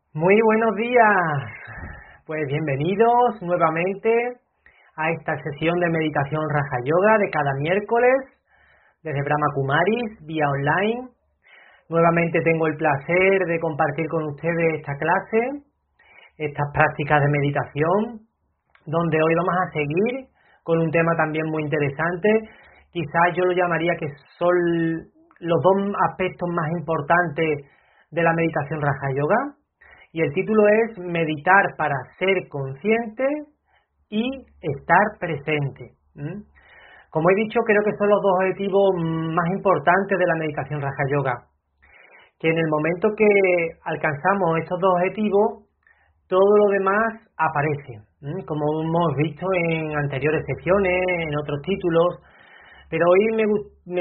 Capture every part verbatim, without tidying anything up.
Muy buenos días, pues bienvenidos nuevamente a esta sesión de meditación Raja Yoga de cada miércoles desde Brahma Kumaris, vía online. Nuevamente tengo el placer de compartir con ustedes esta clase, estas prácticas de meditación, donde hoy vamos a seguir con un tema también muy interesante. Quizás yo lo llamaría que son los dos aspectos más importantes de la meditación Raja Yoga. Y el título es Meditar para ser consciente y estar presente. ¿Mm? Como he dicho, creo que son los dos objetivos más importantes de la meditación Raja Yoga. Que en el momento que alcanzamos estos dos objetivos, todo lo demás aparece. ¿Mm? Como hemos visto en anteriores sesiones, en otros títulos. Pero hoy me,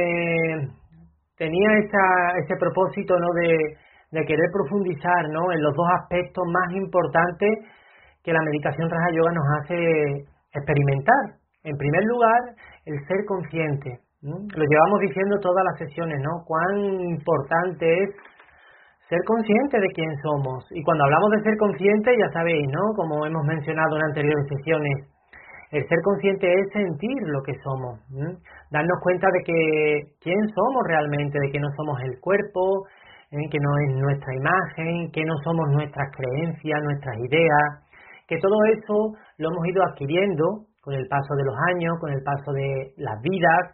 me tenía esa, ese propósito, ¿no?, de de querer profundizar, ¿no?, en los dos aspectos más importantes que la meditación Raja Yoga nos hace experimentar. En primer lugar, el ser consciente. ¿Mm? Lo llevamos diciendo todas las sesiones, ¿no?, cuán importante es ser consciente de quién somos. Y cuando hablamos de ser consciente, ya sabéis, ¿no?, como hemos mencionado en anteriores sesiones, el ser consciente es sentir lo que somos. ¿Mm? Darnos cuenta de que quién somos realmente, de que no somos el cuerpo, ¿Eh? que no es nuestra imagen, que no somos nuestras creencias, nuestras ideas, que todo eso lo hemos ido adquiriendo con el paso de los años, con el paso de las vidas,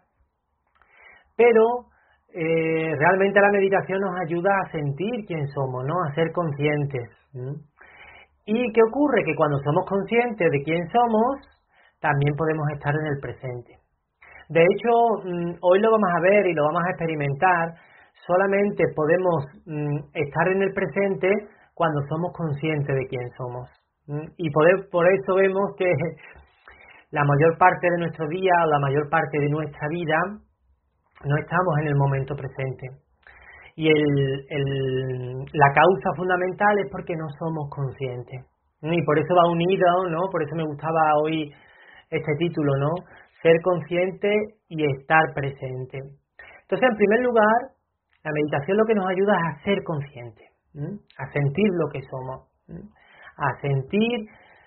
pero eh, realmente la meditación nos ayuda a sentir quién somos, ¿no?, a ser conscientes. ¿Mm? ¿Y qué ocurre? Que cuando somos conscientes de quién somos, también podemos estar en el presente. De hecho, mm, hoy lo vamos a ver y lo vamos a experimentar. Solamente podemos mm, estar en el presente cuando somos conscientes de quién somos. ¿Mm? Y por, por eso vemos que la mayor parte de nuestro día, la mayor parte de nuestra vida, no estamos en el momento presente. Y el, el, la causa fundamental es porque no somos conscientes. ¿Mm? Y por eso va unido, ¿no? Por eso me gustaba hoy este título, ¿no? Ser consciente y estar presente. Entonces, en primer lugar, la meditación lo que nos ayuda es a ser conscientes, ¿m? a sentir lo que somos, ¿m? a sentir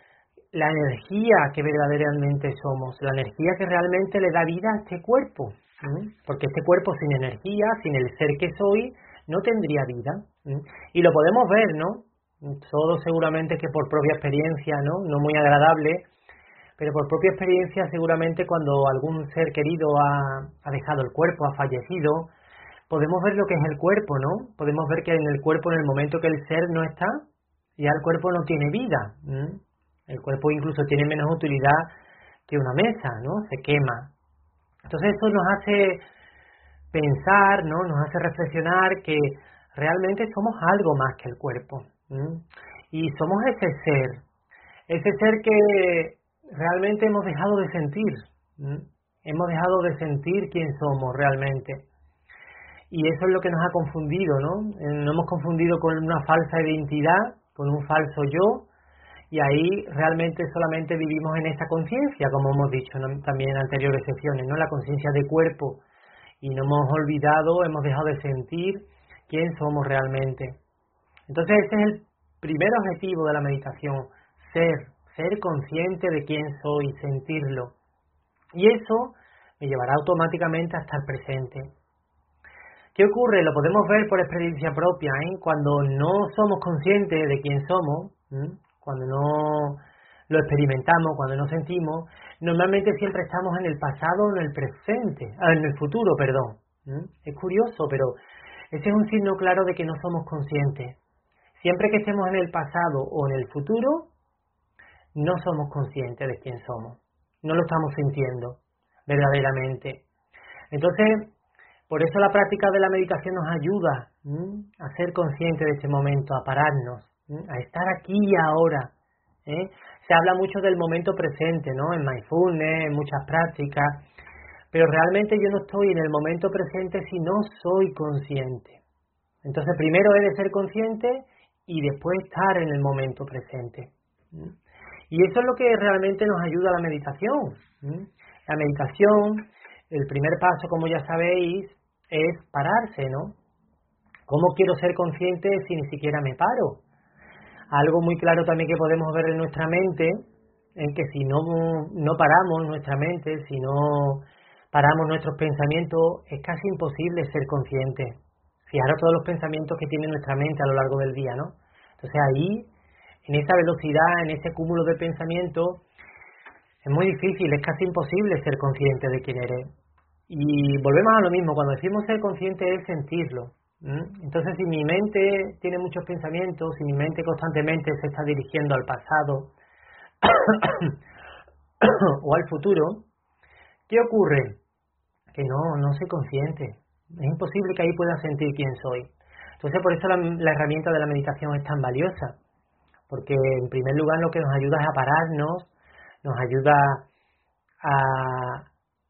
la energía que verdaderamente somos, la energía que realmente le da vida a este cuerpo, ¿m? porque este cuerpo sin energía, sin el ser que soy, no tendría vida. ¿M? Y lo podemos ver, ¿no? Todos seguramente que por propia experiencia, ¿no? No muy agradable, pero por propia experiencia seguramente cuando algún ser querido ha, ha dejado el cuerpo, ha fallecido, podemos ver lo que es el cuerpo, ¿no? Podemos ver que en el cuerpo, en el momento que el ser no está, ya el cuerpo no tiene vida. ¿m? El cuerpo incluso tiene menos utilidad que una mesa, ¿no? Se quema. Entonces eso nos hace pensar, ¿no? Nos hace reflexionar que realmente somos algo más que el cuerpo. ¿m? Y somos ese ser, ese ser que realmente hemos dejado de sentir. ¿m? Hemos dejado de sentir quién somos realmente. Y eso es lo que nos ha confundido, ¿no? Nos hemos confundido con una falsa identidad, con un falso yo, y ahí realmente solamente vivimos en esta conciencia, como hemos dicho, ¿no?, también en anteriores sesiones, ¿no? La conciencia de cuerpo. Y nos hemos olvidado, hemos dejado de sentir quién somos realmente. Entonces ese es el primer objetivo de la meditación, ser, ser consciente de quién soy, sentirlo. Y eso me llevará automáticamente a estar presente. ¿Qué ocurre? Lo podemos ver por experiencia propia, ¿eh? Cuando no somos conscientes de quién somos, ¿m? cuando no lo experimentamos, cuando no sentimos, normalmente siempre estamos en el pasado o en el presente, ah, en el futuro, perdón. ¿m? Es curioso, pero ese es un signo claro de que no somos conscientes. Siempre que estemos en el pasado o en el futuro, no somos conscientes de quién somos. No lo estamos sintiendo verdaderamente. Entonces, por eso la práctica de la meditación nos ayuda ¿m? a ser conscientes de este momento, a pararnos, ¿m? a estar aquí y ahora. ¿eh? Se habla mucho del momento presente, ¿no? En mindfulness, en muchas prácticas, pero realmente yo no estoy en el momento presente si no soy consciente. Entonces primero he de ser consciente y después estar en el momento presente. ¿m? Y eso es lo que realmente nos ayuda a la meditación. ¿m? La meditación, el primer paso, como ya sabéis, es pararse, ¿no? ¿Cómo quiero ser consciente si ni siquiera me paro? Algo muy claro también que podemos ver en nuestra mente, en que si no, no paramos nuestra mente, si no paramos nuestros pensamientos, es casi imposible ser consciente. Fijaros todos los pensamientos que tiene nuestra mente a lo largo del día, ¿no? Entonces ahí, en esa velocidad, en ese cúmulo de pensamientos, es muy difícil, es casi imposible ser consciente de quién eres. Y volvemos a lo mismo, cuando decimos ser consciente es sentirlo. ¿Mm? Entonces, si mi mente tiene muchos pensamientos, si mi mente constantemente se está dirigiendo al pasado o al futuro, ¿qué ocurre? Que no, no soy consciente. Es imposible que ahí pueda sentir quién soy. Entonces, por eso la, la herramienta de la meditación es tan valiosa, porque en primer lugar lo que nos ayuda es a pararnos, nos ayuda a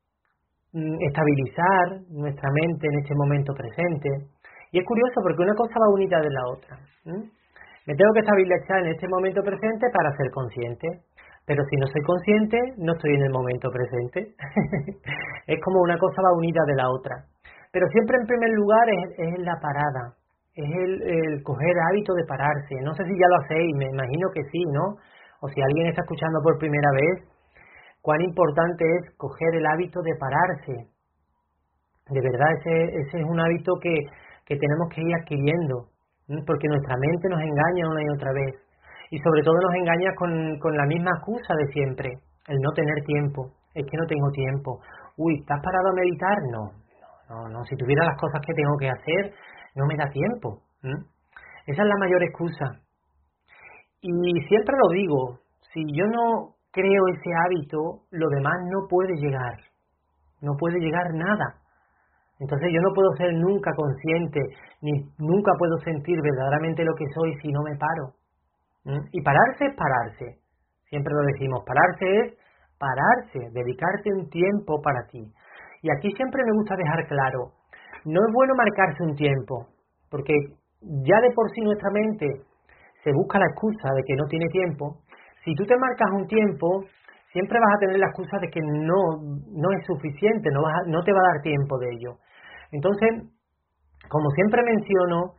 estabilizar nuestra mente en este momento presente. Y es curioso porque una cosa va unida de la otra. ¿Mm? Me tengo que estabilizar en este momento presente para ser consciente. Pero si no soy consciente, no estoy en el momento presente. Es como una cosa va unida de la otra. Pero siempre en primer lugar es, es la parada. Es el, el coger hábito de pararse. No sé si ya lo hacéis, me imagino que sí, ¿no? O si alguien está escuchando por primera vez, cuán importante es coger el hábito de pararse. De verdad, ese, ese es un hábito que, que tenemos que ir adquiriendo, ¿sí? Porque nuestra mente nos engaña una y otra vez. Y sobre todo nos engaña con, con la misma excusa de siempre, el no tener tiempo. Es que no tengo tiempo. Uy, ¿estás parado a meditar? No, no, no. no. Si tuviera las cosas que tengo que hacer, no me da tiempo. ¿sí? Esa es la mayor excusa. Y siempre lo digo, si yo no creo ese hábito, lo demás no puede llegar. No puede llegar nada. Entonces yo no puedo ser nunca consciente, ni nunca puedo sentir verdaderamente lo que soy si no me paro. ¿Mm? Y pararse es pararse. Siempre lo decimos, pararse es pararse, dedicarte un tiempo para ti. Y aquí siempre me gusta dejar claro, no es bueno marcarse un tiempo, porque ya de por sí nuestra mente se busca la excusa de que no tiene tiempo. Si tú te marcas un tiempo, siempre vas a tener la excusa de que no, no es suficiente, no, vas a, no te va a dar tiempo de ello. Entonces, como siempre menciono,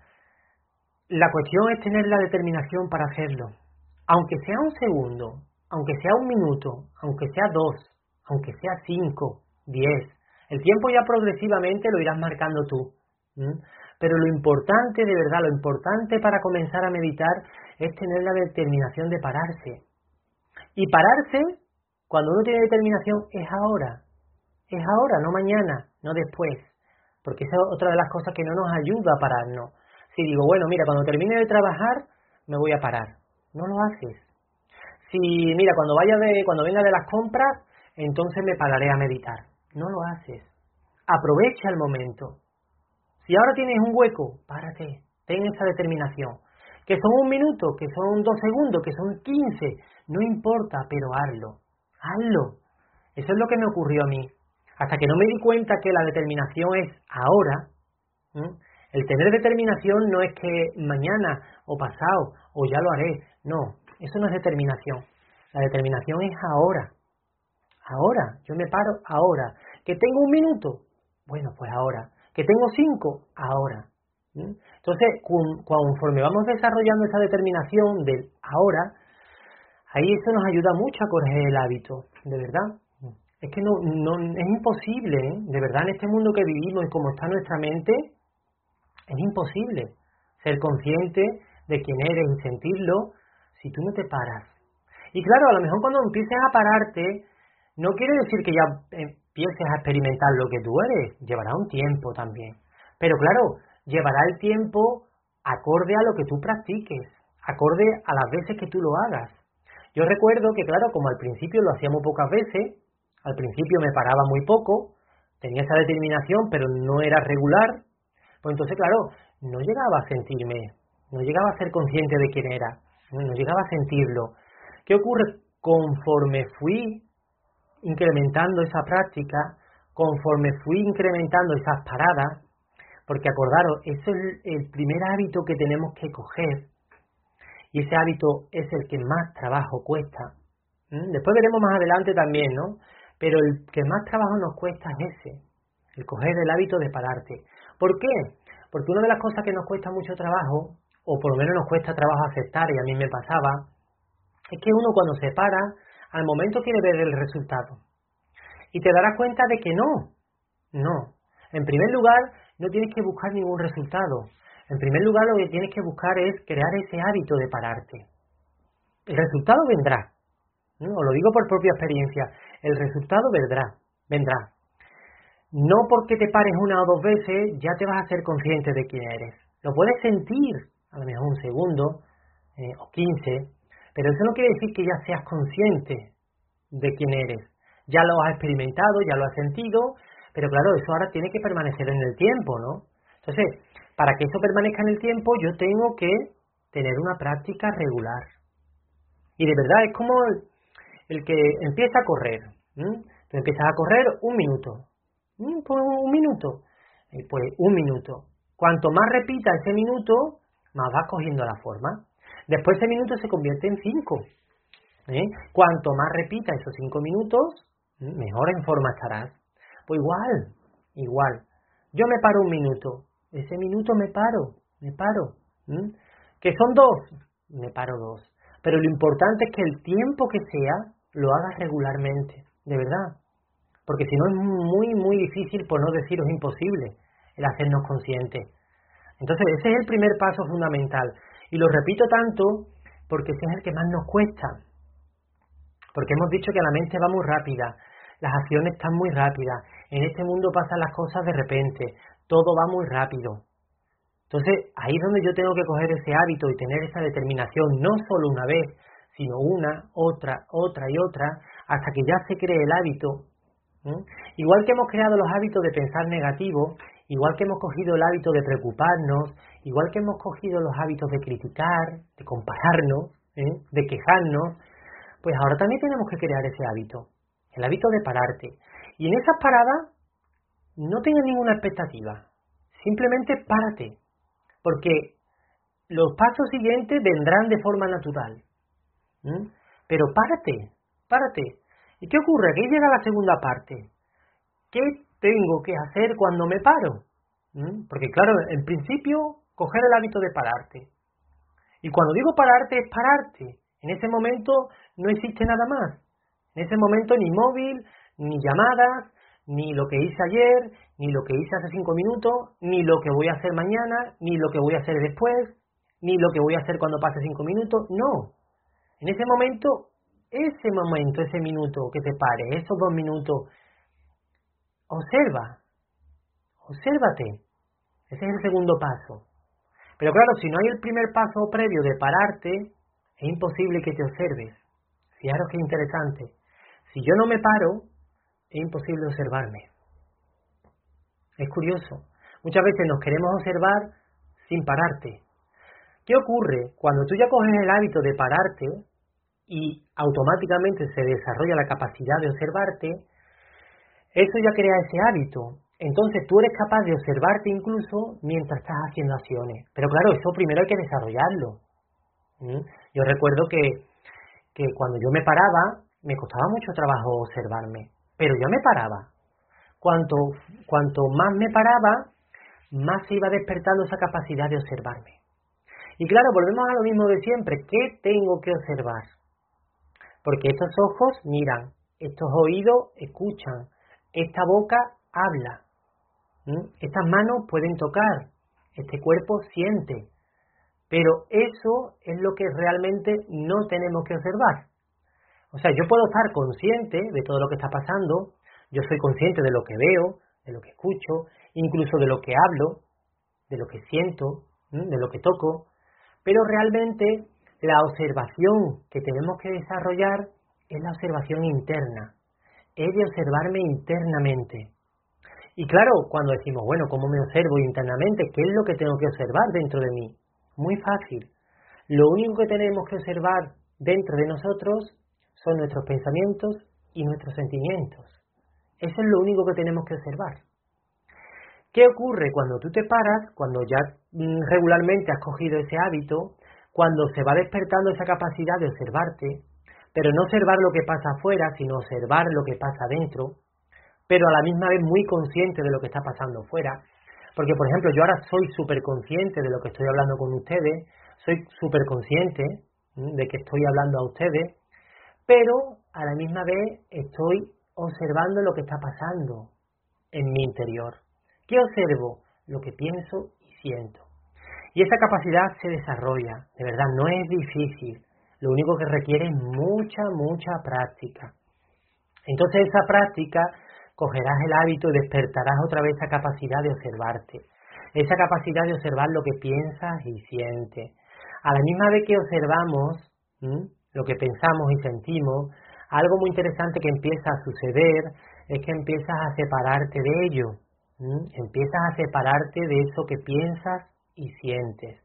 la cuestión es tener la determinación para hacerlo. Aunque sea un segundo, aunque sea un minuto, aunque sea dos, aunque sea cinco, diez. El tiempo ya progresivamente lo irás marcando tú. ¿Mm? Pero lo importante, de verdad, lo importante para comenzar a meditar es tener la determinación de pararse. Y pararse, cuando uno tiene determinación, es ahora. Es ahora, no mañana, no después. Porque esa es otra de las cosas que no nos ayuda a pararnos. Si digo, bueno, mira, cuando termine de trabajar, me voy a parar. No lo haces. Si, mira, cuando vaya de, cuando venga de las compras, entonces me pararé a meditar. No lo haces. Aprovecha el momento. Si ahora tienes un hueco, párate. Ten esa determinación. Que son un minuto, que son dos segundos, que son quince. No importa, pero hazlo. Hazlo. Eso es lo que me ocurrió a mí. Hasta que no me di cuenta que la determinación es ahora. ¿Mm? El tener determinación no es que mañana o pasado o ya lo haré. No, eso no es determinación. La determinación es ahora. Ahora, yo me paro ahora. ¿Que tengo un minuto? Bueno, pues ahora. ¿Que tengo cinco? Ahora. ¿Mm? Entonces, conforme vamos desarrollando esa determinación del ahora, ahí eso nos ayuda mucho a corregir el hábito, de verdad. Es que no, no es imposible, ¿eh? De verdad, en este mundo que vivimos y como está nuestra mente, es imposible ser consciente de quién eres y sentirlo si tú no te paras. Y claro, a lo mejor cuando empieces a pararte, no quiere decir que ya empieces a experimentar lo que tú eres, llevará un tiempo también. Pero claro, llevará el tiempo acorde a lo que tú practiques, acorde a las veces que tú lo hagas. Yo recuerdo que claro, como al principio lo hacíamos pocas veces, al principio me paraba muy poco, tenía esa determinación, pero no era regular, pues entonces, claro, no llegaba a sentirme, no llegaba a ser consciente de quién era, no llegaba a sentirlo. ¿Qué ocurre? Conforme fui incrementando esa práctica, conforme fui incrementando esas paradas, porque acordaros, ese es el primer hábito que tenemos que coger, y ese hábito es el que más trabajo cuesta. ¿Mm? Después veremos más adelante también, ¿no? Pero el que más trabajo nos cuesta es ese, el coger el hábito de pararte. ¿Por qué? Porque una de las cosas que nos cuesta mucho trabajo, o por lo menos nos cuesta trabajo aceptar, y a mí me pasaba, es que uno cuando se para, al momento quiere ver el resultado. Y te darás cuenta de que no, no. En primer lugar, no tienes que buscar ningún resultado. En primer lugar, lo que tienes que buscar es crear ese hábito de pararte. El resultado vendrá. ¿no? Os lo digo por propia experiencia. El resultado vendrá, vendrá. No porque te pares una o dos veces ya te vas a ser consciente de quién eres. Lo puedes sentir, a lo mejor un segundo eh, o quince, pero eso no quiere decir que ya seas consciente de quién eres. Ya lo has experimentado, ya lo has sentido, pero claro, eso ahora tiene que permanecer en el tiempo, ¿no? Entonces, para que eso permanezca en el tiempo, yo tengo que tener una práctica regular. Y de verdad, es como el, el que empieza a correr. ¿m? Tú empiezas a correr un minuto. ¿m? Pues un minuto. Y pues un minuto. Cuanto más repita ese minuto, más vas cogiendo la forma. Después ese minuto se convierte en cinco. ¿eh? Cuanto más repita esos cinco minutos, mejor en forma estarás. Pues igual, igual. Yo me paro un minuto. Ese minuto me paro, me paro. ¿m? ¿Que son dos? Me paro dos. Pero lo importante es que el tiempo que sea, lo hagas regularmente, de verdad. Porque si no es muy, muy difícil, por no deciros imposible, el hacernos conscientes. Entonces ese es el primer paso fundamental. Y lo repito tanto porque ese es el que más nos cuesta. Porque hemos dicho que la mente va muy rápida, las acciones están muy rápidas, en este mundo pasan las cosas de repente, todo va muy rápido. Entonces, ahí es donde yo tengo que coger ese hábito y tener esa determinación, no solo una vez, sino una, otra, otra y otra, hasta que ya se cree el hábito. ¿Mm? Igual que hemos creado los hábitos de pensar negativo, igual que hemos cogido el hábito de preocuparnos, igual que hemos cogido los hábitos de criticar, de compararnos, ¿eh? de quejarnos, pues ahora también tenemos que crear ese hábito, el hábito de pararte. Y en esas paradas, no tengas ninguna expectativa, simplemente párate. Porque los pasos siguientes vendrán de forma natural. ¿Mm? Pero párate, párate. ¿Y qué ocurre? Aquí llega la segunda parte. ¿Qué tengo que hacer cuando me paro? ¿Mm? Porque claro, en principio, coger el hábito de pararte. Y cuando digo pararte, es pararte. En ese momento no existe nada más. En ese momento ni móvil, ni llamadas, ni lo que hice ayer, ni lo que hice hace cinco minutos, ni lo que voy a hacer mañana, ni lo que voy a hacer después, ni lo que voy a hacer cuando pase cinco minutos. No. En ese momento, ese momento, ese minuto que te pare, esos dos minutos, observa, obsérvate. Ese es el segundo paso. Pero claro, si no hay el primer paso previo de pararte, es imposible que te observes. Fijaros qué interesante. Si yo no me paro, es imposible observarme. Es curioso. Muchas veces nos queremos observar sin pararte. ¿Qué ocurre? Cuando tú ya coges el hábito de pararte y automáticamente se desarrolla la capacidad de observarte, eso ya crea ese hábito. Entonces tú eres capaz de observarte incluso mientras estás haciendo acciones. Pero claro, eso primero hay que desarrollarlo. ¿Mm? Yo recuerdo que, que cuando yo me paraba, me costaba mucho trabajo observarme. Pero yo me paraba. Cuanto, cuanto más me paraba, más se iba despertando esa capacidad de observarme. Y claro, volvemos a lo mismo de siempre. ¿Qué tengo que observar? Porque estos ojos miran, estos oídos escuchan, esta boca habla, ¿Mm? estas manos pueden tocar, este cuerpo siente. Pero eso es lo que realmente no tenemos que observar. O sea, yo puedo estar consciente de todo lo que está pasando, yo soy consciente de lo que veo, de lo que escucho, incluso de lo que hablo, de lo que siento, de lo que toco, pero realmente la observación que tenemos que desarrollar es la observación interna, es de observarme internamente. Y claro, cuando decimos, bueno, ¿cómo me observo internamente? ¿Qué es lo que tengo que observar dentro de mí? Muy fácil. Lo único que tenemos que observar dentro de nosotros son nuestros pensamientos y nuestros sentimientos. Eso es lo único que tenemos que observar. ¿Qué ocurre cuando tú te paras, cuando ya mm, regularmente has cogido ese hábito, cuando se va despertando esa capacidad de observarte, pero no observar lo que pasa afuera, sino observar lo que pasa adentro, pero a la misma vez muy consciente de lo que está pasando fuera? Porque, por ejemplo, yo ahora soy súper consciente de lo que estoy hablando con ustedes, soy súper consciente de que estoy hablando a ustedes, pero a la misma vez estoy observando lo que está pasando en mi interior. ¿Qué observo? Lo que pienso y siento. Y esa capacidad se desarrolla, de verdad, no es difícil. Lo único que requiere es mucha, mucha práctica. Entonces esa práctica cogerás el hábito y despertarás otra vez esa capacidad de observarte. Esa capacidad de observar lo que piensas y sientes. A la misma vez que observamos ¿m? lo que pensamos y sentimos, algo muy interesante que empieza a suceder es que empiezas a separarte de ello. ¿m? Empiezas a separarte de eso que piensas y sientes.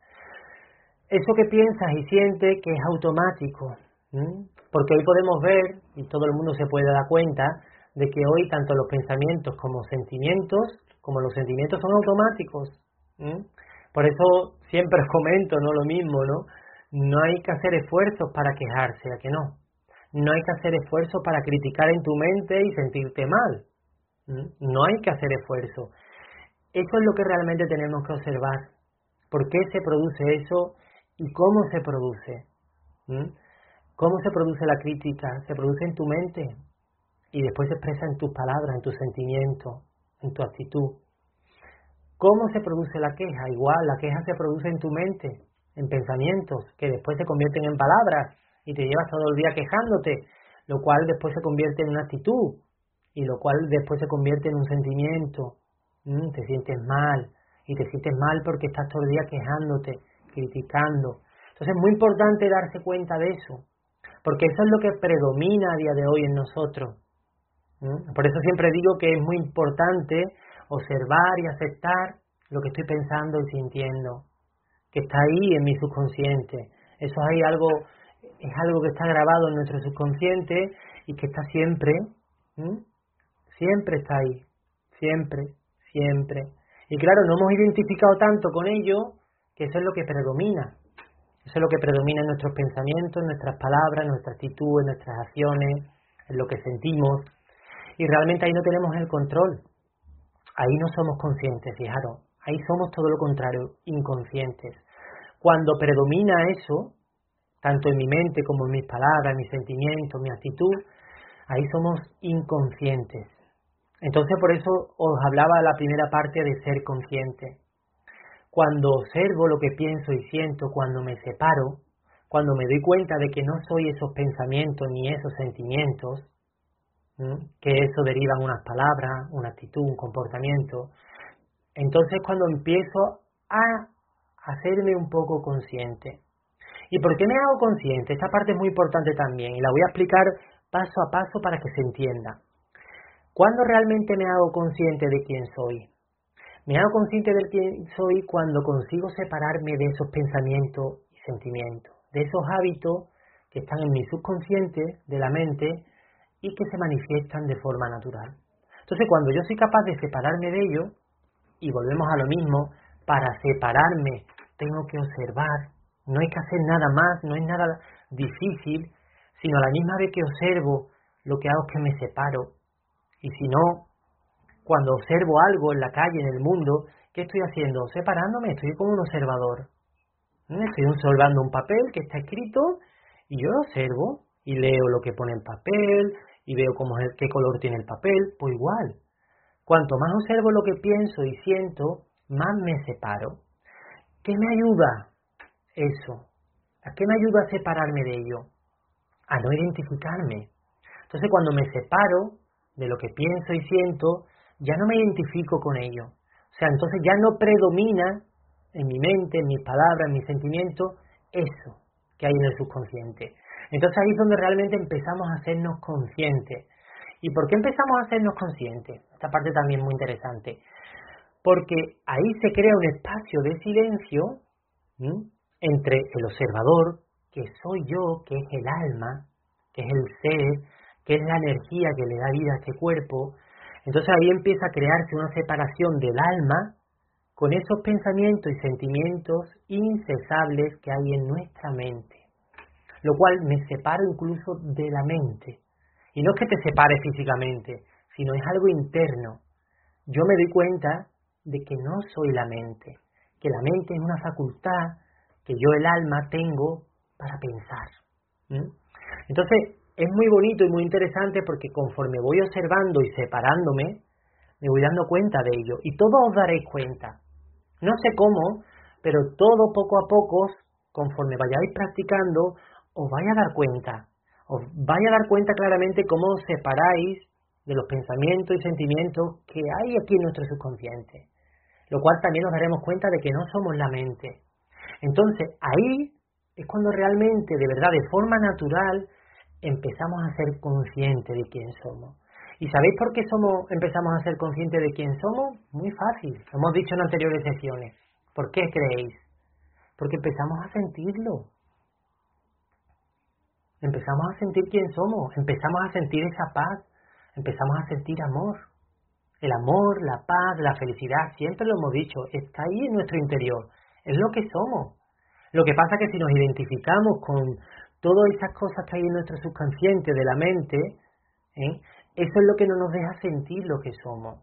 Eso que piensas y sientes que es automático. ¿m? Porque hoy podemos ver, y todo el mundo se puede dar cuenta, de que hoy tanto los pensamientos como sentimientos, como los sentimientos son automáticos. ¿m? Por eso siempre os comento, no lo mismo, ¿no? No hay que hacer esfuerzos para quejarse, ¿a que no? No hay que hacer esfuerzos para criticar en tu mente y sentirte mal. ¿m? No hay que hacer esfuerzo. Eso es lo que realmente tenemos que observar. ¿Por qué se produce eso y cómo se produce? ¿m? ¿Cómo se produce la crítica? Se produce en tu mente y después se expresa en tus palabras, en tus sentimientos, en tu actitud. ¿Cómo se produce la queja? Igual, la queja se produce en tu mente, en pensamientos, que después se convierten en palabras y te llevas todo el día quejándote, lo cual después se convierte en una actitud y lo cual después se convierte en un sentimiento. ¿m? Te sientes mal y te sientes mal porque estás todo el día quejándote, criticando. Entonces es muy importante darse cuenta de eso, porque eso es lo que predomina a día de hoy en nosotros. ¿Mm? Por eso siempre digo que es muy importante observar y aceptar lo que estoy pensando y sintiendo, que está ahí en mi subconsciente. Eso hay algo, es algo que está grabado en nuestro subconsciente y que está siempre, ¿Mm? siempre está ahí, siempre, siempre. Y claro, no hemos identificado tanto con ello que eso es lo que predomina. Eso es lo que predomina en nuestros pensamientos, en nuestras palabras, en nuestra actitud, en nuestras acciones, en lo que sentimos. Y realmente ahí no tenemos el control. Ahí no somos conscientes, fijaros. Ahí somos todo lo contrario, inconscientes. Cuando predomina eso, tanto en mi mente como en mis palabras, mis sentimientos, mi actitud, ahí somos inconscientes. Entonces por eso os hablaba la primera parte de ser consciente. Cuando observo lo que pienso y siento, cuando me separo, cuando me doy cuenta de que no soy esos pensamientos ni esos sentimientos, ¿m? que eso deriva en unas palabras, una actitud, un comportamiento, entonces cuando empiezo a hacerme un poco consciente. ¿Y por qué me hago consciente? Esta parte es muy importante también y la voy a explicar paso a paso para que se entienda. ¿Cuándo realmente me hago consciente de quién soy? Me hago consciente de quién soy cuando consigo separarme de esos pensamientos y sentimientos, de esos hábitos que están en mi subconsciente, de la mente, y que se manifiestan de forma natural. Entonces, cuando yo soy capaz de separarme de ello, y volvemos a lo mismo, para separarme tengo que observar, no hay que hacer nada más, no es nada difícil, sino a la misma vez que observo, lo que hago es que me separo. Y si no, cuando observo algo en la calle, en el mundo, ¿qué estoy haciendo? Separándome, estoy como un observador. Estoy observando un papel que está escrito y yo lo observo y leo lo que pone el papel y veo cómo es el, qué color tiene el papel. Pues igual, cuanto más observo lo que pienso y siento, más me separo. ¿Qué me ayuda eso? ¿A qué me ayuda a separarme de ello? A no identificarme. Entonces cuando me separo de lo que pienso y siento, ya no me identifico con ello. O sea, entonces ya no predomina en mi mente, en mis palabras, en mis sentimientos, eso que hay en el subconsciente. Entonces ahí es donde realmente empezamos a hacernos conscientes. ¿Y por qué empezamos a hacernos conscientes? Esta parte también es muy interesante. Porque ahí se crea un espacio de silencio ¿sí? entre el observador, que soy yo, que es el alma, que es el ser, que es la energía que le da vida a este cuerpo. Entonces ahí empieza a crearse una separación del alma con esos pensamientos y sentimientos incesables que hay en nuestra mente. Lo cual me separo incluso de la mente. Y no es que te separe físicamente, sino es algo interno. Yo me doy cuenta de que no soy la mente, que la mente es una facultad que yo, el alma, tengo para pensar. ¿Mm? Entonces, es muy bonito y muy interesante porque conforme voy observando y separándome, me voy dando cuenta de ello. Y todos os daréis cuenta. No sé cómo, pero todo poco a poco, conforme vayáis practicando, os vais a dar cuenta. Os vais a dar cuenta claramente cómo os separáis de los pensamientos y sentimientos que hay aquí en nuestro subconsciente. Lo cual también nos daremos cuenta de que no somos la mente. Entonces, ahí es cuando realmente, de verdad, de forma natural, empezamos a ser conscientes de quién somos. ¿Y sabéis por qué somos, empezamos a ser conscientes de quién somos? Muy fácil, lo hemos dicho en anteriores sesiones. ¿Por qué creéis? Porque empezamos a sentirlo. Empezamos a sentir quién somos, empezamos a sentir esa paz, empezamos a sentir amor. El amor, la paz, la felicidad, siempre lo hemos dicho, está ahí en nuestro interior, es lo que somos. Lo que pasa es que si nos identificamos con todas esas cosas que hay en nuestro subconsciente de la mente, ¿eh? Eso es lo que no nos deja sentir lo que somos.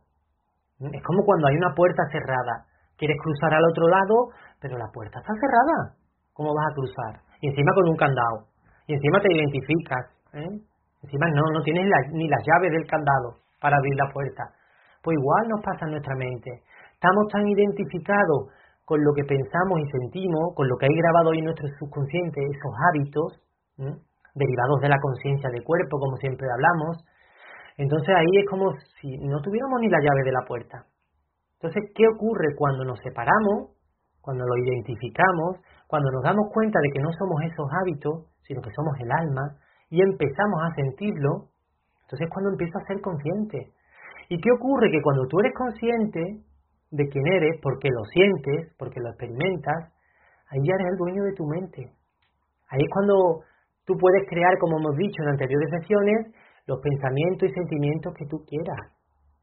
Es como cuando hay una puerta cerrada, quieres cruzar al otro lado, pero la puerta está cerrada. ¿Cómo vas a cruzar? Y encima con un candado. Y encima te identificas. ¿eh? Encima no, no tienes la, ni las llaves del candado para abrir la puerta. Pues igual nos pasa en nuestra mente. Estamos tan identificados con lo que pensamos y sentimos, con lo que hay grabado hoy en nuestro subconsciente, esos hábitos, ¿eh? derivados de la conciencia de cuerpo, como siempre hablamos. Entonces ahí es como si no tuviéramos ni la llave de la puerta. Entonces, ¿qué ocurre cuando nos separamos, cuando lo identificamos, cuando nos damos cuenta de que no somos esos hábitos, sino que somos el alma, y empezamos a sentirlo? Entonces es cuando empiezo a ser consciente. ¿Y qué ocurre? Que cuando tú eres consciente de quién eres, porque lo sientes, porque lo experimentas, ahí ya eres el dueño de tu mente. Ahí es cuando tú puedes crear, como hemos dicho en anteriores sesiones, los pensamientos y sentimientos que tú quieras.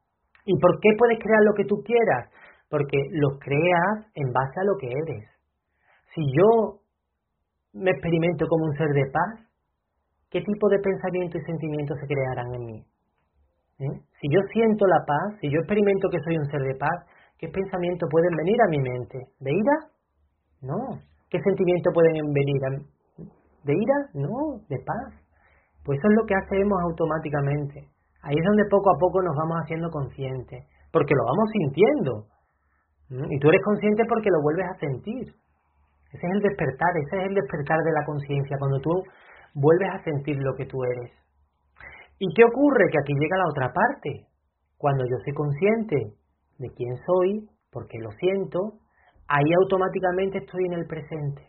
¿Y por qué puedes crear lo que tú quieras? Porque los creas en base a lo que eres. Si yo me experimento como un ser de paz, ¿qué tipo de pensamientos y sentimientos se crearán en mí? ¿Eh? Si yo siento la paz, si yo experimento que soy un ser de paz, ¿qué pensamientos pueden venir a mi mente? ¿De ira? No. ¿Qué sentimientos pueden venir? A... ¿De ira? No, de paz. Pues eso es lo que hacemos automáticamente. Ahí es donde poco a poco nos vamos haciendo conscientes, porque lo vamos sintiendo. ¿Mm? Y tú eres consciente porque lo vuelves a sentir. Ese es el despertar, ese es el despertar de la conciencia, cuando tú vuelves a sentir lo que tú eres. ¿Y qué ocurre? Que aquí llega la otra parte. Cuando yo soy consciente de quién soy, porque lo siento, ahí automáticamente estoy en el presente.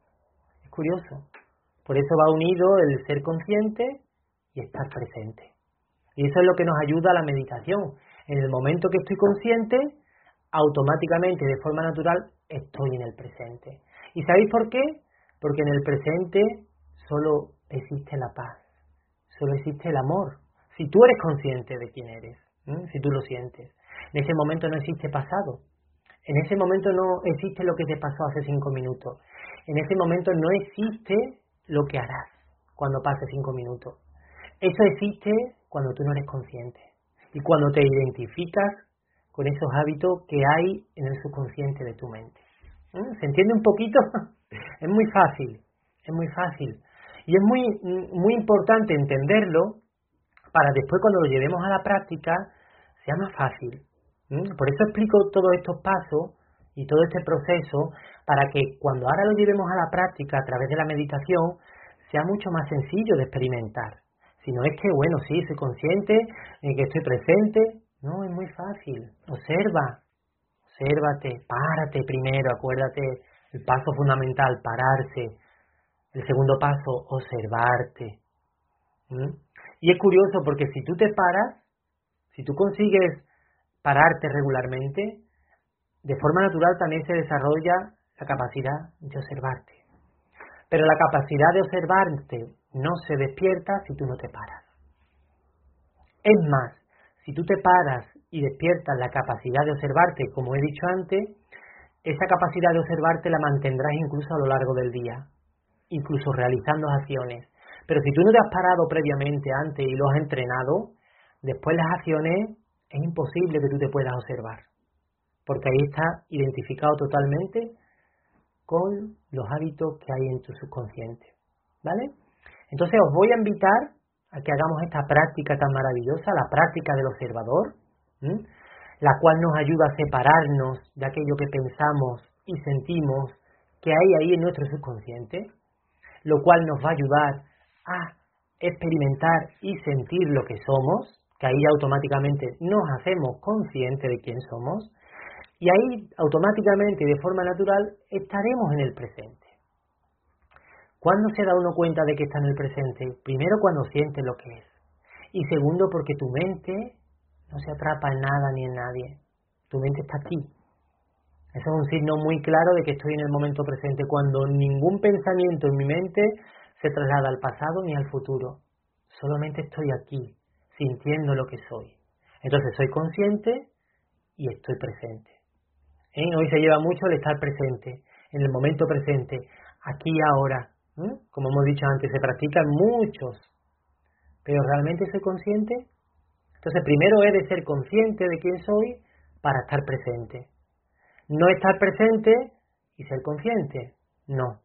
Es curioso. Por eso va unido el ser consciente y estar presente. Y eso es lo que nos ayuda a la meditación. En el momento que estoy consciente, automáticamente, de forma natural, estoy en el presente. ¿Y sabéis por qué? Porque en el presente solo existe la paz, solo existe el amor. Si tú eres consciente de quién eres, ¿eh? si tú lo sientes, en ese momento no existe pasado. En ese momento no existe lo que te pasó hace cinco minutos. En ese momento no existe lo que harás cuando pase cinco minutos. Eso existe cuando tú no eres consciente y cuando te identificas con esos hábitos que hay en el subconsciente de tu mente. ¿Mm? ¿Se entiende un poquito? Es muy fácil, es muy fácil. Y es muy, muy importante entenderlo para después cuando lo llevemos a la práctica sea más fácil. ¿Mm? Por eso explico todos estos pasos y todo este proceso para que cuando ahora lo llevemos a la práctica a través de la meditación sea mucho más sencillo de experimentar. Si no es que, bueno, sí, soy consciente, eh, que estoy presente. No, es muy fácil. Observa, obsérvate, párate primero, acuérdate, el paso fundamental, pararse. El segundo paso, observarte. ¿Mm? Y es curioso porque si tú te paras, si tú consigues pararte regularmente, de forma natural también se desarrolla la capacidad de observarte. Pero la capacidad de observarte no se despierta si tú no te paras. Es más, si tú te paras y despiertas la capacidad de observarte, como he dicho antes, esa capacidad de observarte la mantendrás incluso a lo largo del día, incluso realizando acciones. Pero si tú no te has parado previamente antes y lo has entrenado, después las acciones es imposible que tú te puedas observar. porque ahí está identificado totalmente con los hábitos que hay en tu subconsciente, ¿vale? Entonces os voy a invitar a que hagamos esta práctica tan maravillosa, la práctica del observador, ¿m? la cual nos ayuda a separarnos de aquello que pensamos y sentimos que hay ahí en nuestro subconsciente, lo cual nos va a ayudar a experimentar y sentir lo que somos, que ahí automáticamente nos hacemos conscientes de quién somos, y ahí automáticamente y de forma natural estaremos en el presente. ¿Cuándo se da uno cuenta de que está en el presente? Primero, cuando siente lo que es. Y segundo, porque tu mente no se atrapa en nada ni en nadie. Tu mente está aquí. Eso es un signo muy claro de que estoy en el momento presente, cuando ningún pensamiento en mi mente se traslada al pasado ni al futuro. Solamente estoy aquí, sintiendo lo que soy. Entonces soy consciente y estoy presente. ¿Eh? Hoy se lleva mucho el estar presente, en el momento presente, aquí y ahora. ¿Eh? Como hemos dicho antes, se practican muchos. ¿Pero realmente soy consciente? Entonces primero he de ser consciente de quién soy para estar presente. No estar presente y ser consciente. No.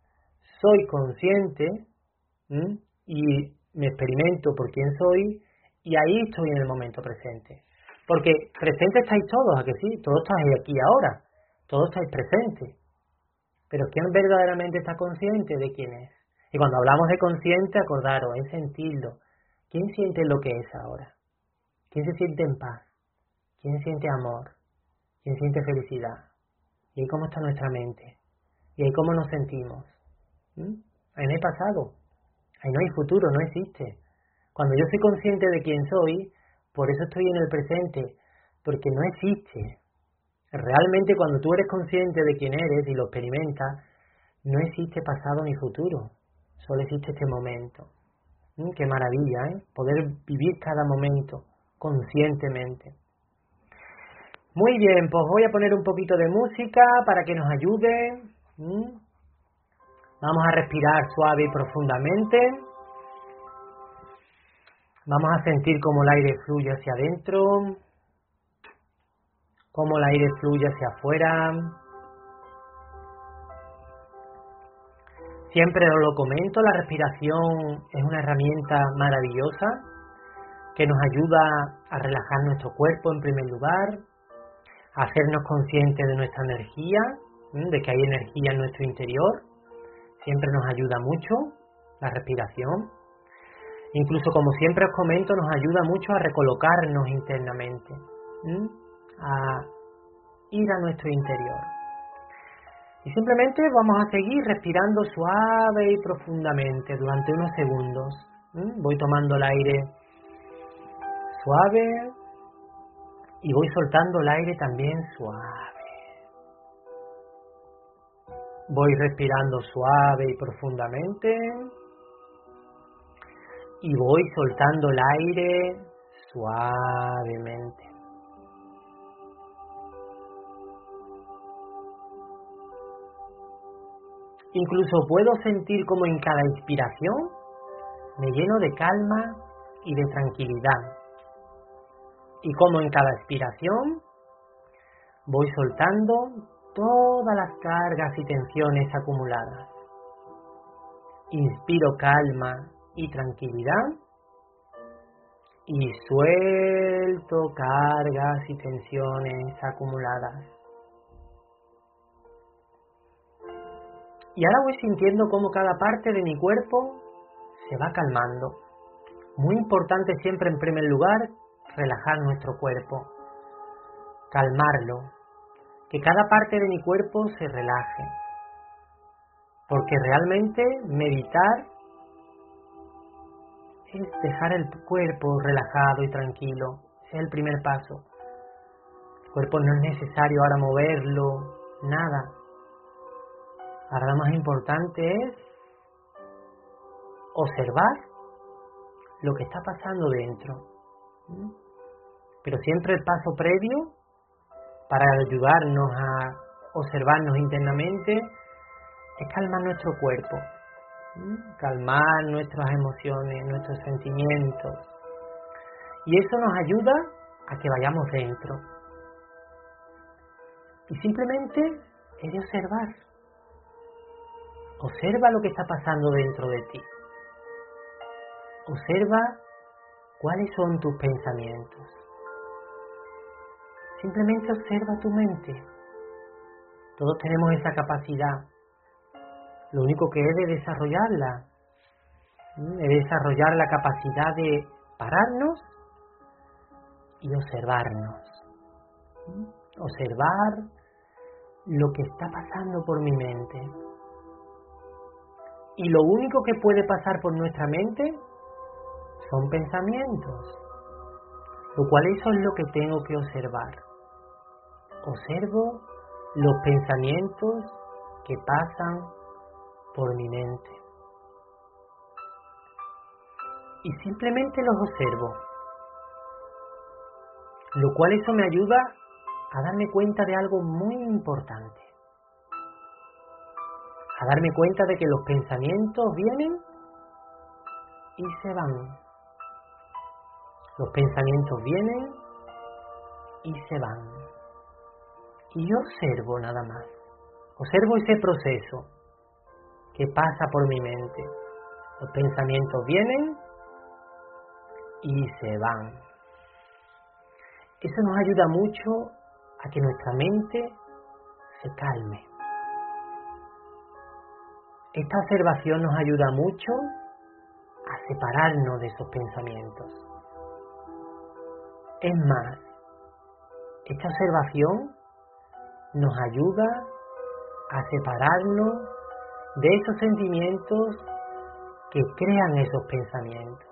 Soy consciente ¿m? y me experimento por quién soy y ahí estoy en el momento presente. Porque presente estáis todos, ¿a que sí? Todos estáis aquí ahora. Todos estáis presentes. Pero ¿quién verdaderamente está consciente de quién es? Y cuando hablamos de consciente, acordaros, es sentirlo. ¿Quién siente lo que es ahora? ¿Quién se siente en paz? ¿Quién siente amor? ¿Quién siente felicidad? Y ahí cómo está nuestra mente. Y ahí cómo nos sentimos. ¿Mm? Ahí no hay pasado. Ahí no hay futuro, no existe. Cuando yo soy consciente de quién soy, por eso estoy en el presente. Porque no existe. Realmente cuando tú eres consciente de quién eres y lo experimentas, no existe pasado ni futuro. Solo existe este momento. ¿Mm? Qué maravilla, ¿eh? Poder vivir cada momento conscientemente. Muy bien, pues voy a poner un poquito de música para que nos ayude. ¿Mm? Vamos a respirar suave y profundamente. Vamos a sentir cómo el aire fluye hacia adentro, cómo el aire fluye hacia afuera. Siempre os lo comento, la respiración es una herramienta maravillosa que nos ayuda a relajar nuestro cuerpo en primer lugar, a hacernos conscientes de nuestra energía, de que hay energía en nuestro interior. Siempre nos ayuda mucho la respiración. Incluso, como siempre os comento, nos ayuda mucho a recolocarnos internamente, a ir a nuestro interior. Y simplemente vamos a seguir respirando suave y profundamente durante unos segundos. Voy tomando el aire suave y voy soltando el aire también suave. Voy respirando suave y profundamente y voy soltando el aire suavemente. Incluso puedo sentir como en cada inspiración me lleno de calma y de tranquilidad. Y como en cada expiración voy soltando todas las cargas y tensiones acumuladas. Inspiro calma y tranquilidad y suelto cargas y tensiones acumuladas. Y ahora voy sintiendo cómo cada parte de mi cuerpo se va calmando. Muy importante siempre, en primer lugar, relajar nuestro cuerpo, calmarlo, que cada parte de mi cuerpo se relaje. Porque realmente meditar es dejar el cuerpo relajado y tranquilo. Ese es el primer paso. El cuerpo no es necesario ahora moverlo, nada. Ahora lo más importante es observar lo que está pasando dentro. Pero siempre el paso previo para ayudarnos a observarnos internamente es calmar nuestro cuerpo, calmar nuestras emociones, nuestros sentimientos. Y eso nos ayuda a que vayamos dentro. Y simplemente he de observar. Observa lo que está pasando dentro de ti. Observa cuáles son tus pensamientos. Simplemente observa tu mente. Todos tenemos esa capacidad. Lo único que es de desarrollarla. Es desarrollar la capacidad de pararnos y observarnos. Observar lo que está pasando por mi mente. Y lo único que puede pasar por nuestra mente son pensamientos. Lo cual eso es lo que tengo que observar. Observo los pensamientos que pasan por mi mente. Y simplemente los observo. Lo cual eso me ayuda a darme cuenta de algo muy importante. A darme cuenta de que los pensamientos vienen y se van. Los pensamientos vienen y se van. Y yo observo nada más. Observo ese proceso que pasa por mi mente. Los pensamientos vienen y se van. Eso nos ayuda mucho a que nuestra mente se calme. Esta observación nos ayuda mucho a separarnos de esos pensamientos. Es más, esta observación nos ayuda a separarnos de esos sentimientos que crean esos pensamientos.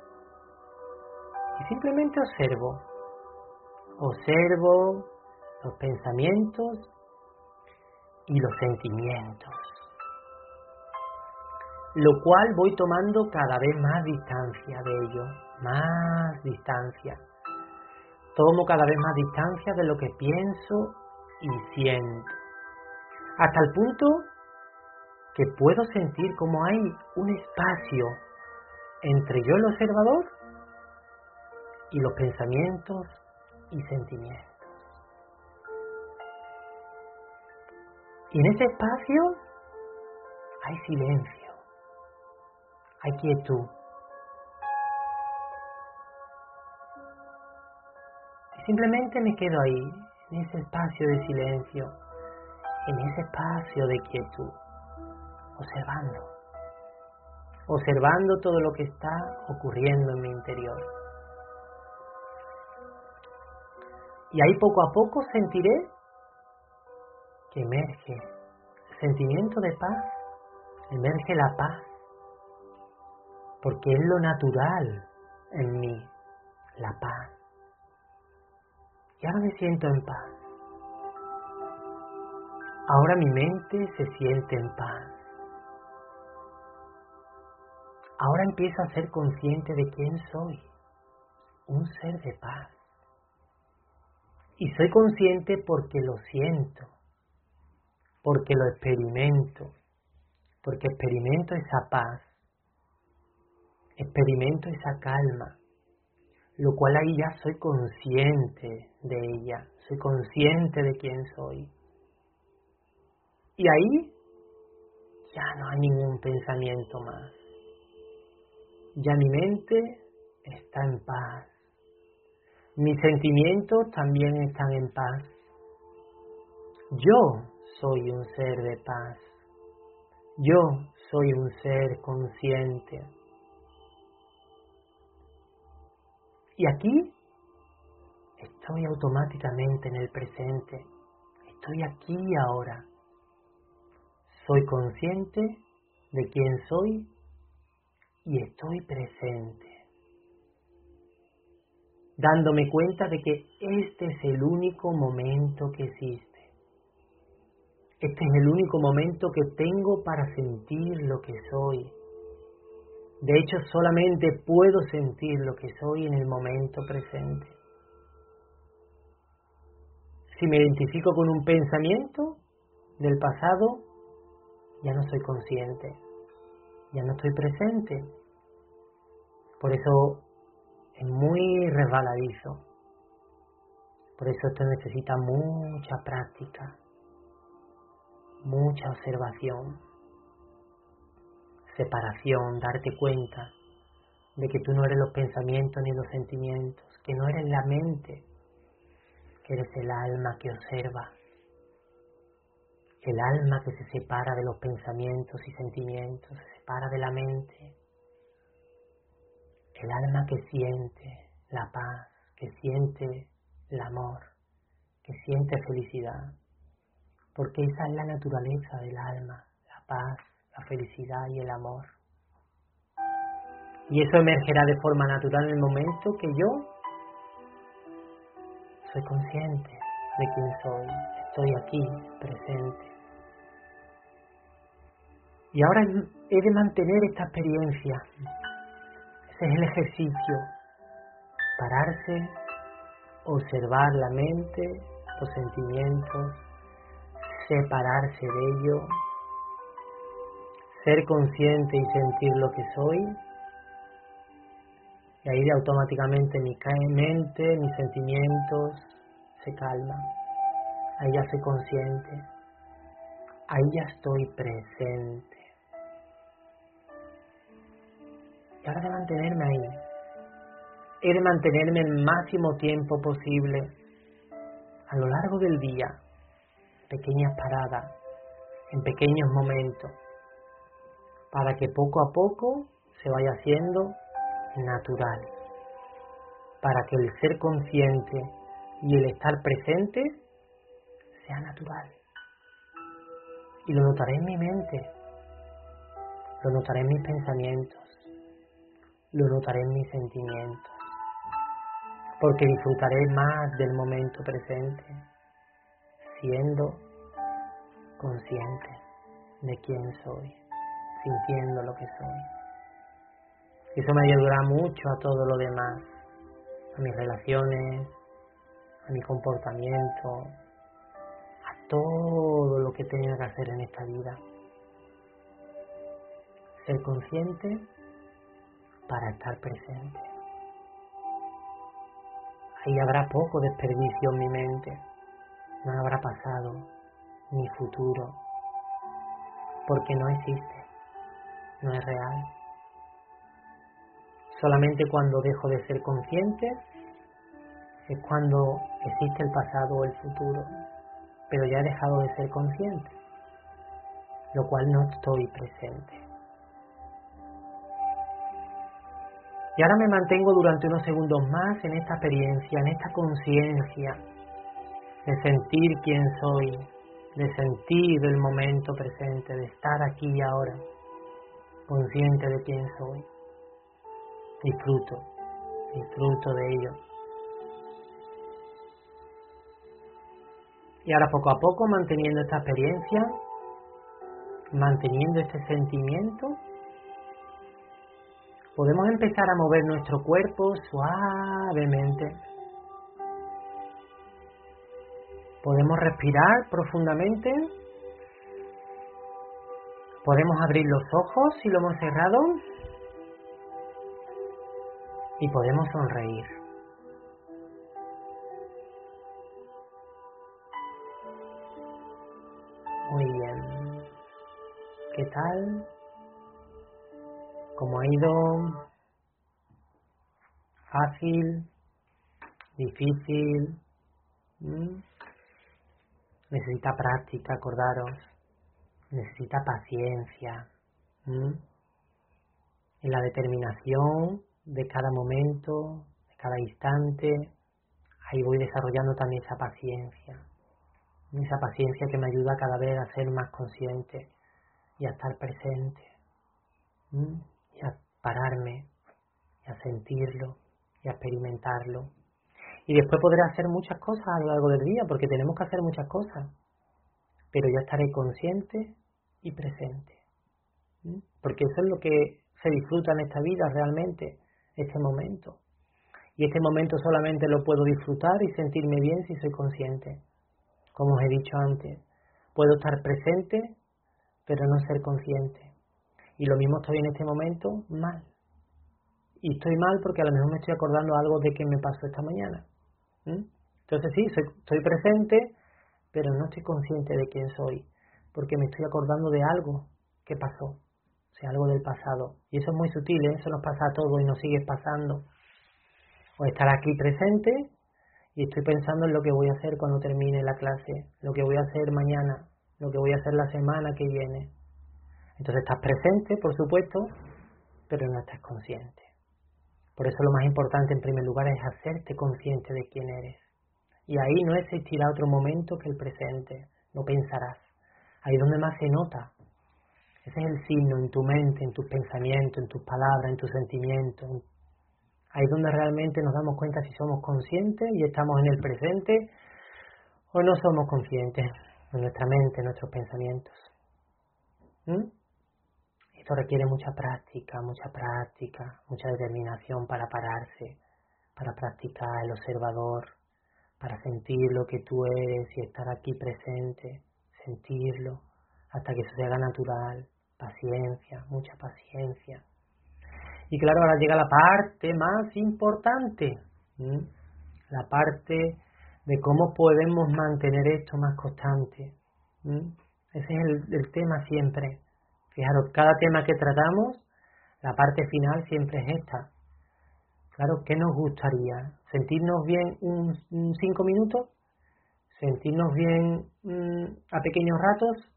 Y simplemente observo, observo los pensamientos y los sentimientos, lo cual voy tomando cada vez más distancia de ello, más distancia. Tomo cada vez más distancia de lo que pienso y siento, hasta el punto que puedo sentir como hay un espacio entre yo el observador y los pensamientos y sentimientos. Y en ese espacio hay silencio, hay quietud. Y simplemente me quedo ahí, en ese espacio de silencio, en ese espacio de quietud, observando, observando todo lo que está ocurriendo en mi interior. Y ahí poco a poco sentiré que emerge el sentimiento de paz, emerge la paz, porque es lo natural en mí, la paz. Y ahora me siento en paz. Ahora mi mente se siente en paz. Ahora empiezo a ser consciente de quién soy, un ser de paz. Y soy consciente porque lo siento, porque lo experimento, porque experimento esa paz, experimento esa calma, lo cual ahí ya soy consciente de ella, soy consciente de quién soy. Y ahí ya no hay ningún pensamiento más. Ya mi mente está en paz. Mis sentimientos también están en paz. Yo soy un ser de paz. Yo soy un ser consciente. Y aquí estoy automáticamente en el presente. Estoy aquí y ahora. Soy consciente de quién soy y estoy presente, dándome cuenta de que este es el único momento que existe. Este es el único momento que tengo para sentir lo que soy. De hecho, solamente puedo sentir lo que soy en el momento presente. Si me identifico con un pensamiento del pasado, ya no soy consciente, ya no estoy presente. Por eso es muy resbaladizo. Por eso esto necesita mucha práctica, mucha observación, separación, darte cuenta de que tú no eres los pensamientos ni los sentimientos, que no eres la mente, que eres el alma que observa, el alma que se separa de los pensamientos y sentimientos, se separa de la mente, el alma que siente la paz, que siente el amor, que siente felicidad, porque esa es la naturaleza del alma, la paz, la felicidad y el amor. Y eso emergerá de forma natural en el momento que yo soy consciente de quién soy, estoy aquí, presente. Y ahora he de mantener esta experiencia. Ese es el ejercicio. Pararse, observar la mente, los sentimientos, separarse de ello, ser consciente y sentir lo que soy. Y ahí automáticamente mi mente, mis sentimientos se calman. Ahí ya soy consciente. Ahí ya estoy presente. Y ahora de mantenerme ahí. He de mantenerme el máximo tiempo posible a lo largo del día. Pequeñas paradas, en pequeños momentos. Para que poco a poco se vaya haciendo natural, para que el ser consciente y el estar presente sea natural. Y lo notaré en mi mente, lo notaré en mis pensamientos, lo notaré en mis sentimientos, porque disfrutaré más del momento presente, siendo consciente de quién soy, sintiendo lo que soy. Eso me ayudará mucho a todo lo demás, a mis relaciones, a mi comportamiento, a todo lo que tenga que hacer en esta vida. Ser consciente para estar presente. Ahí habrá poco desperdicio en mi mente, no habrá pasado ni futuro, porque no existe, no es real. Solamente cuando dejo de ser consciente es cuando existe el pasado o el futuro, pero ya he dejado de ser consciente, lo cual no estoy presente. Y ahora me mantengo durante unos segundos más en esta experiencia, en esta conciencia de sentir quién soy, de sentir el momento presente, de estar aquí y ahora, consciente de quién soy. Disfruto, disfruto de ello. Y ahora poco a poco, manteniendo esta experiencia, manteniendo este sentimiento, podemos empezar a mover nuestro cuerpo suavemente. Podemos respirar profundamente. Podemos abrir los ojos si lo hemos cerrado. Y podemos sonreír. Muy bien. ¿Qué tal? ¿Cómo ha ido? ¿Fácil? ¿Difícil? ¿Mm? Necesita práctica, acordaros. Necesita paciencia. ¿Mm? En la determinación de cada momento, de cada instante, ahí voy desarrollando también esa paciencia. Esa paciencia que me ayuda cada vez a ser más consciente y a estar presente. ¿Mm? Y a pararme, y a sentirlo, y a experimentarlo. Y después podré hacer muchas cosas a lo largo del día, porque tenemos que hacer muchas cosas. Pero ya estaré consciente y presente. ¿Mm? Porque eso es lo que se disfruta en esta vida realmente, este momento. Y este momento solamente lo puedo disfrutar y sentirme bien si soy consciente. Como os he dicho antes, puedo estar presente, pero no ser consciente. Y lo mismo estoy en este momento mal. Y estoy mal porque a lo mejor me estoy acordando algo de que me pasó esta mañana. ¿Mm? Entonces sí, soy, estoy presente, pero no estoy consciente de quién soy, porque me estoy acordando de algo que pasó, o sea, algo del pasado. Y eso es muy sutil, ¿eh? Eso nos pasa a todos y nos sigue pasando. O estar aquí presente y estoy pensando en lo que voy a hacer cuando termine la clase, lo que voy a hacer mañana, lo que voy a hacer la semana que viene. Entonces estás presente, por supuesto, pero no estás consciente. Por eso lo más importante en primer lugar es hacerte consciente de quién eres. Y ahí no existirá otro momento que el presente, no pensarás. Ahí es donde más se nota. Ese es el signo en tu mente, en tus pensamientos, en tus palabras, en tus sentimientos. Ahí es donde realmente nos damos cuenta si somos conscientes y estamos en el presente o no somos conscientes en nuestra mente, en nuestros pensamientos. ¿Mm? Esto requiere mucha práctica, mucha práctica, mucha determinación para pararse, para practicar el observador, para sentir lo que tú eres y estar aquí presente, sentirlo, hasta que eso se haga natural, paciencia, mucha paciencia. Y claro, ahora llega la parte más importante, ¿m? la parte de cómo podemos mantener esto más constante. ¿M? Ese es el, el tema siempre. Fijaros, cada tema que tratamos, la parte final siempre es esta. Claro, ¿qué nos gustaría? ¿Sentirnos bien un, un cinco minutos? ¿Sentirnos bien mmm, a pequeños ratos?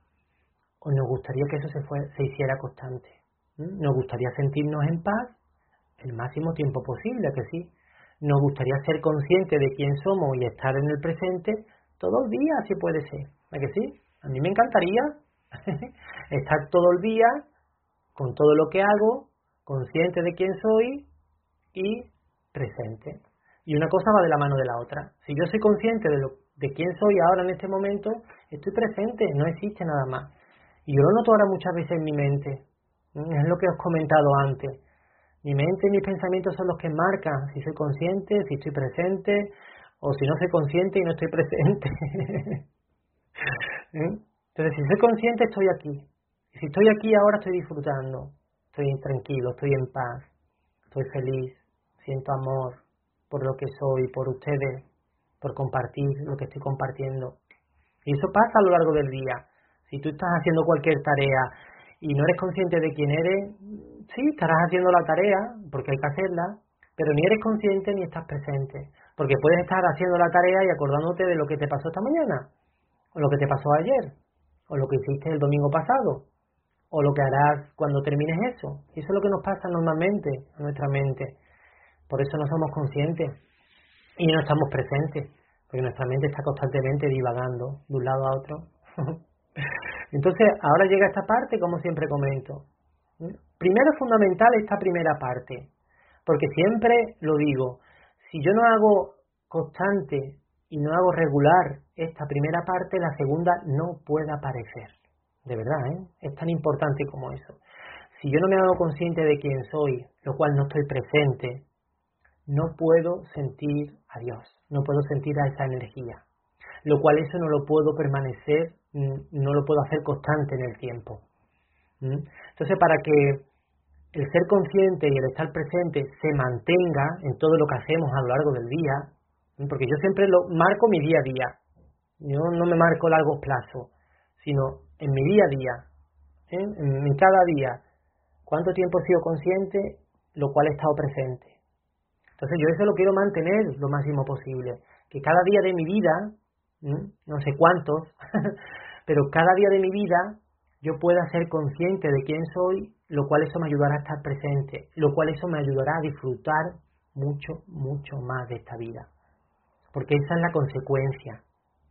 ¿O nos gustaría que eso se, fue, se hiciera constante? ¿Mm? ¿Nos gustaría sentirnos en paz el máximo tiempo posible, que sí? ¿Nos gustaría ser conscientes de quién somos y estar en el presente todo el día, si puede ser? ¿A que sí? A mí me encantaría estar todo el día con todo lo que hago, consciente de quién soy y presente. Y una cosa va de la mano de la otra. Si yo soy consciente de, lo, de quién soy ahora en este momento, estoy presente, no existe nada más. Y yo lo noto ahora muchas veces en mi mente. Es lo que os he comentado antes. Mi mente y mis pensamientos son los que marcan si soy consciente, si estoy presente, o si no soy consciente y no estoy presente. Entonces, si soy consciente, estoy aquí. Y si estoy aquí ahora, estoy disfrutando. Estoy tranquilo, estoy en paz, estoy feliz, siento amor por lo que soy, por ustedes, por compartir lo que estoy compartiendo. Y eso pasa a lo largo del día. Si tú estás haciendo cualquier tarea y no eres consciente de quién eres, sí, estarás haciendo la tarea, porque hay que hacerla, pero ni eres consciente ni estás presente. Porque puedes estar haciendo la tarea y acordándote de lo que te pasó esta mañana, o lo que te pasó ayer, o lo que hiciste el domingo pasado, o lo que harás cuando termines eso. Y eso es lo que nos pasa normalmente a nuestra mente. Por eso no somos conscientes y no estamos presentes, porque nuestra mente está constantemente divagando de un lado a otro. Entonces, ahora llega esta parte, como siempre comento. Primero es fundamental esta primera parte, porque siempre lo digo, si yo no hago constante y no hago regular esta primera parte, la segunda no puede aparecer. De verdad, ¿eh? Es tan importante como eso. Si yo no me hago consciente de quién soy, lo cual no estoy presente, no puedo sentir a Dios, no puedo sentir a esa energía. Lo cual eso no lo puedo permanecer, no lo puedo hacer constante en el tiempo. Entonces, para que el ser consciente y el estar presente se mantenga en todo lo que hacemos a lo largo del día, porque yo siempre lo marco mi día a día, yo no me marco largos plazos, sino en mi día a día, ¿eh? en, en cada día, cuánto tiempo he sido consciente, lo cual he estado presente. Entonces yo eso lo quiero mantener lo máximo posible, que cada día de mi vida, ¿eh? no sé cuántos, pero cada día de mi vida yo pueda ser consciente de quién soy, lo cual eso me ayudará a estar presente, lo cual eso me ayudará a disfrutar mucho, mucho más de esta vida. Porque esa es la consecuencia.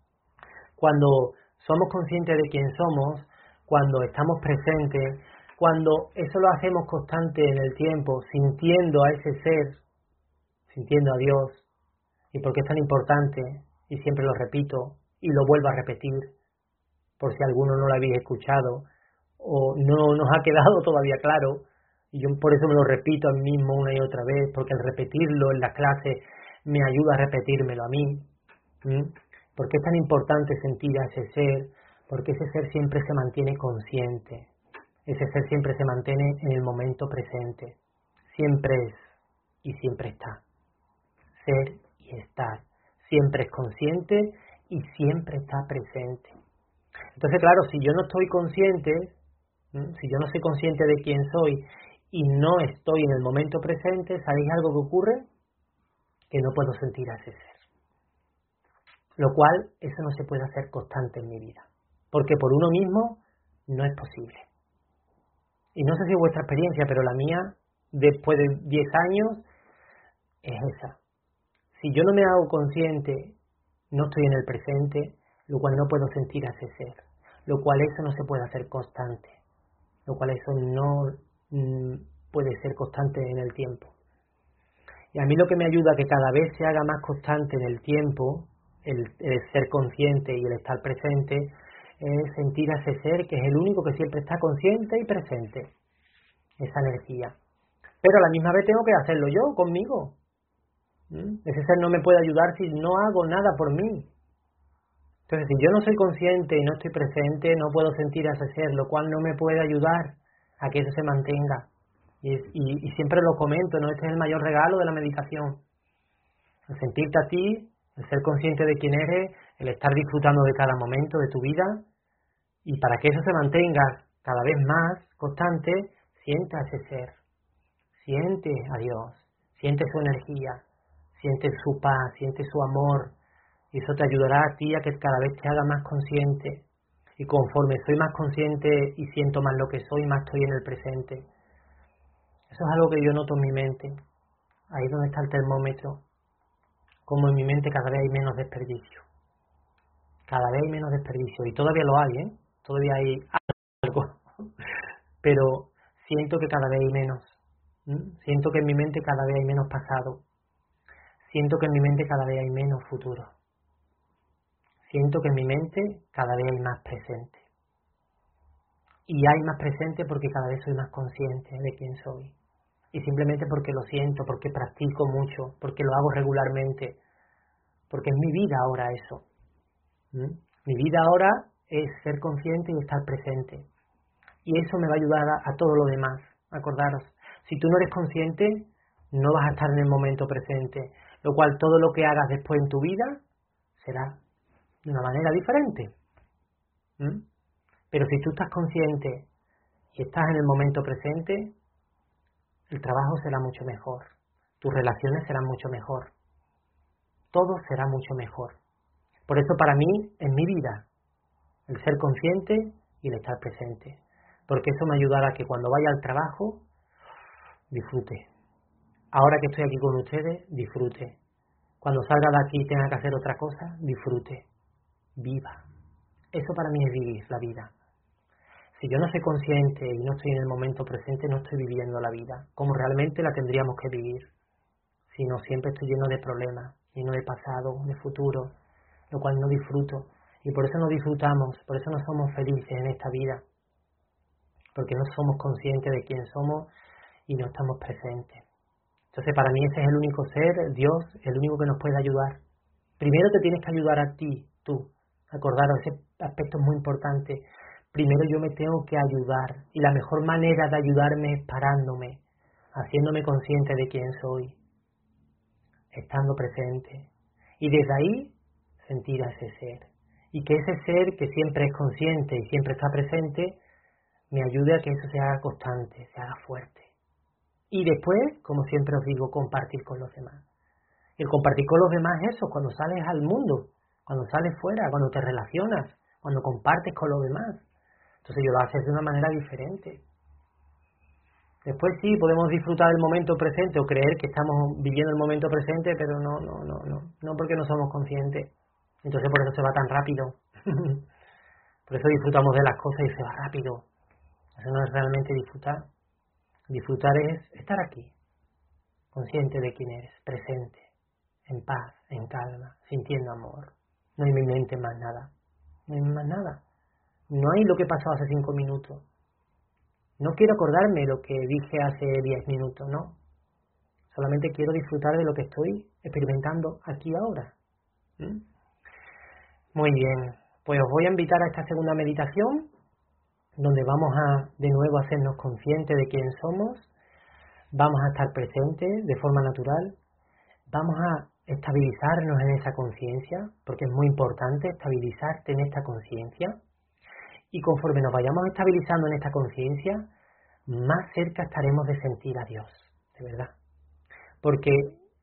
Cuando somos conscientes de quién somos, cuando estamos presentes, cuando eso lo hacemos constante en el tiempo, sintiendo a ese ser, sintiendo a Dios, y porque es tan importante, y siempre lo repito, y lo vuelvo a repetir, por si alguno no lo habéis escuchado, o no nos ha quedado todavía claro, y yo por eso me lo repito a mí mismo una y otra vez, porque al repetirlo en la clase me ayuda a repetírmelo a mí. ¿Mm? Porque es tan importante sentir a ese ser, porque ese ser siempre se mantiene consciente, ese ser siempre se mantiene en el momento presente, siempre es y siempre está. Ser y estar, siempre es consciente y siempre está presente. Entonces, claro, si yo no estoy consciente, ¿m? si yo no soy consciente de quién soy y no estoy en el momento presente, ¿sabéis algo que ocurre? Que no puedo sentir a ese ser. Lo cual, eso no se puede hacer constante en mi vida. Porque por uno mismo no es posible. Y no sé si es vuestra experiencia, pero la mía, después de diez años, es esa. Si yo no me hago consciente, no estoy en el presente, lo cual no puedo sentir a ese ser. Lo cual eso no se puede hacer constante. Lo cual eso no mm, puede ser constante en el tiempo. Y a mí lo que me ayuda a que cada vez se haga más constante en el tiempo, el, el ser consciente y el estar presente, es sentir a ese ser que es el único que siempre está consciente y presente. Esa energía. Pero a la misma vez tengo que hacerlo yo, conmigo. ¿Mm? Ese ser no me puede ayudar si no hago nada por mí. Entonces, si yo no soy consciente y no estoy presente, no puedo sentir a ese ser, lo cual no me puede ayudar a que eso se mantenga. Y, y, y siempre lo comento, ¿no? Este es el mayor regalo de la meditación. El sentirte a ti, el ser consciente de quién eres, el estar disfrutando de cada momento de tu vida. Y para que eso se mantenga cada vez más constante, siente a ese ser. Siente a Dios. Siente su energía. Siente su paz. Siente su amor. Y eso te ayudará a ti a que cada vez te haga más consciente. Y conforme soy más consciente y siento más lo que soy, más estoy en el presente. Eso es algo que yo noto en mi mente. Ahí es donde está el termómetro. Como en mi mente cada vez hay menos desperdicio. Cada vez hay menos desperdicio. Y todavía lo hay, ¿eh? Todavía hay algo. Pero siento que cada vez hay menos. ¿Mm? Siento que en mi mente cada vez hay menos pasado. Siento que en mi mente cada vez hay menos futuro. Siento que en mi mente cada vez hay más presente. Y hay más presente porque cada vez soy más consciente de quién soy. Y simplemente porque lo siento, porque practico mucho, porque lo hago regularmente. Porque es mi vida ahora eso. ¿Mm? Mi vida ahora es ser consciente y estar presente. Y eso me va a ayudar a, a todo lo demás. Acordaros, si tú no eres consciente, no vas a estar en el momento presente. Lo cual todo lo que hagas después en tu vida será de una manera diferente. ¿Mm? Pero si tú estás consciente y estás en el momento presente, el trabajo será mucho mejor. Tus relaciones serán mucho mejor. Todo será mucho mejor. Por eso para mí, en mi vida, el ser consciente y el estar presente. Porque eso me ayudará a que cuando vaya al trabajo, disfrute. Ahora que estoy aquí con ustedes, disfrute. Cuando salga de aquí y tenga que hacer otra cosa, disfrute. Viva. Eso para mí es vivir la vida. Si yo no soy consciente y no estoy en el momento presente, no estoy viviendo la vida como realmente la tendríamos que vivir. Si no, siempre estoy lleno de problemas, lleno de pasado, de futuro, lo cual no disfruto. Y por eso no disfrutamos, por eso no somos felices en esta vida. Porque no somos conscientes de quién somos y no estamos presentes. Entonces para mí ese es el único ser, Dios, el único que nos puede ayudar. Primero te tienes que ayudar a ti, tú. Acordaros, ese aspecto es muy importante. Primero yo me tengo que ayudar. Y la mejor manera de ayudarme es parándome, haciéndome consciente de quién soy, estando presente. Y desde ahí, sentir a ese ser. Y que ese ser que siempre es consciente y siempre está presente, me ayude a que eso se haga constante, se haga fuerte. Y después, como siempre os digo, compartir con los demás. El compartir con los demás es eso, cuando sales al mundo, cuando sales fuera, cuando te relacionas, cuando compartes con los demás. Entonces yo lo haces de una manera diferente. Después sí, podemos disfrutar del momento presente o creer que estamos viviendo el momento presente, pero no, no, no, no, no porque no somos conscientes. Entonces por eso se va tan rápido. Por eso disfrutamos de las cosas y se va rápido. Eso no es realmente disfrutar. Disfrutar es estar aquí, consciente de quién eres, presente, en paz, en calma, sintiendo amor. No hay en mi mente más nada. No hay más nada. No hay lo que pasó hace cinco minutos. No quiero acordarme lo que dije hace diez minutos, no. Solamente quiero disfrutar de lo que estoy experimentando aquí ahora. ¿Mm? Muy bien. Pues os voy a invitar a esta segunda meditación, donde vamos a de nuevo a hacernos conscientes de quién somos. Vamos a estar presentes de forma natural. Vamos a estabilizarnos en esa conciencia, porque es muy importante estabilizarte en esta conciencia. Y conforme nos vayamos estabilizando en esta conciencia, más cerca estaremos de sentir a Dios, de verdad. Porque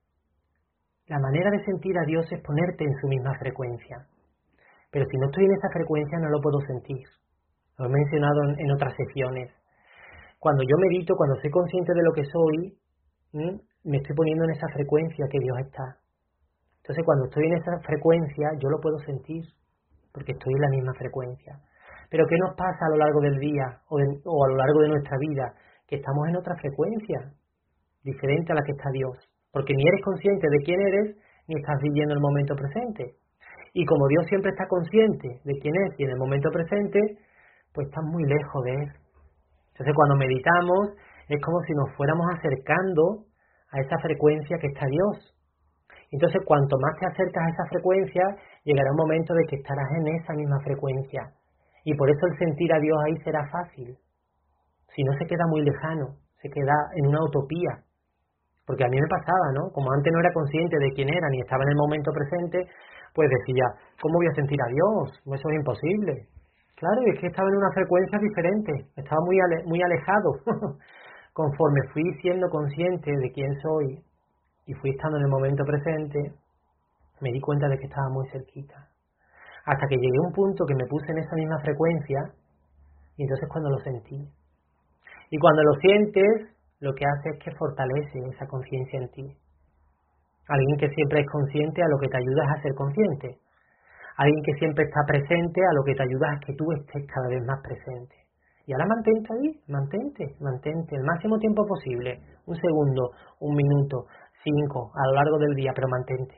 la manera de sentir a Dios es ponerte en su misma frecuencia. Pero si no estoy en esa frecuencia no lo puedo sentir. Lo he mencionado en, en otras sesiones. Cuando yo medito, cuando soy consciente de lo que soy, ¿m? me estoy poniendo en esa frecuencia que Dios está. Entonces cuando estoy en esa frecuencia yo lo puedo sentir, porque estoy en la misma frecuencia. Pero ¿qué nos pasa a lo largo del día o, de, o a lo largo de nuestra vida? Que estamos en otra frecuencia, diferente a la que está Dios. Porque ni eres consciente de quién eres, ni estás viviendo el momento presente. Y como Dios siempre está consciente de quién es y en el momento presente, pues estás muy lejos de Él. Entonces cuando meditamos es como si nos fuéramos acercando a esa frecuencia que está Dios. Entonces cuanto más te acercas a esa frecuencia, llegará un momento de que estarás en esa misma frecuencia. Y por eso el sentir a Dios ahí será fácil. Si no se queda muy lejano, se queda en una utopía. Porque a mí me pasaba, ¿no? Como antes no era consciente de quién era, ni estaba en el momento presente, pues decía, ¿cómo voy a sentir a Dios? Eso es imposible. Claro, y es que estaba en una frecuencia diferente, estaba muy, ale, muy alejado. Conforme fui siendo consciente de quién soy y fui estando en el momento presente, me di cuenta de que estaba muy cerquita. Hasta que llegué a un punto que me puse en esa misma frecuencia y entonces cuando lo sentí. Y cuando lo sientes, lo que hace es que fortalece esa conciencia en ti. Alguien que siempre es consciente a lo que te ayuda es a ser consciente. Alguien que siempre está presente a lo que te ayuda es que tú estés cada vez más presente. Y ahora mantente ahí, mantente, mantente el máximo tiempo posible. Un segundo, un minuto, cinco, a lo largo del día, pero mantente.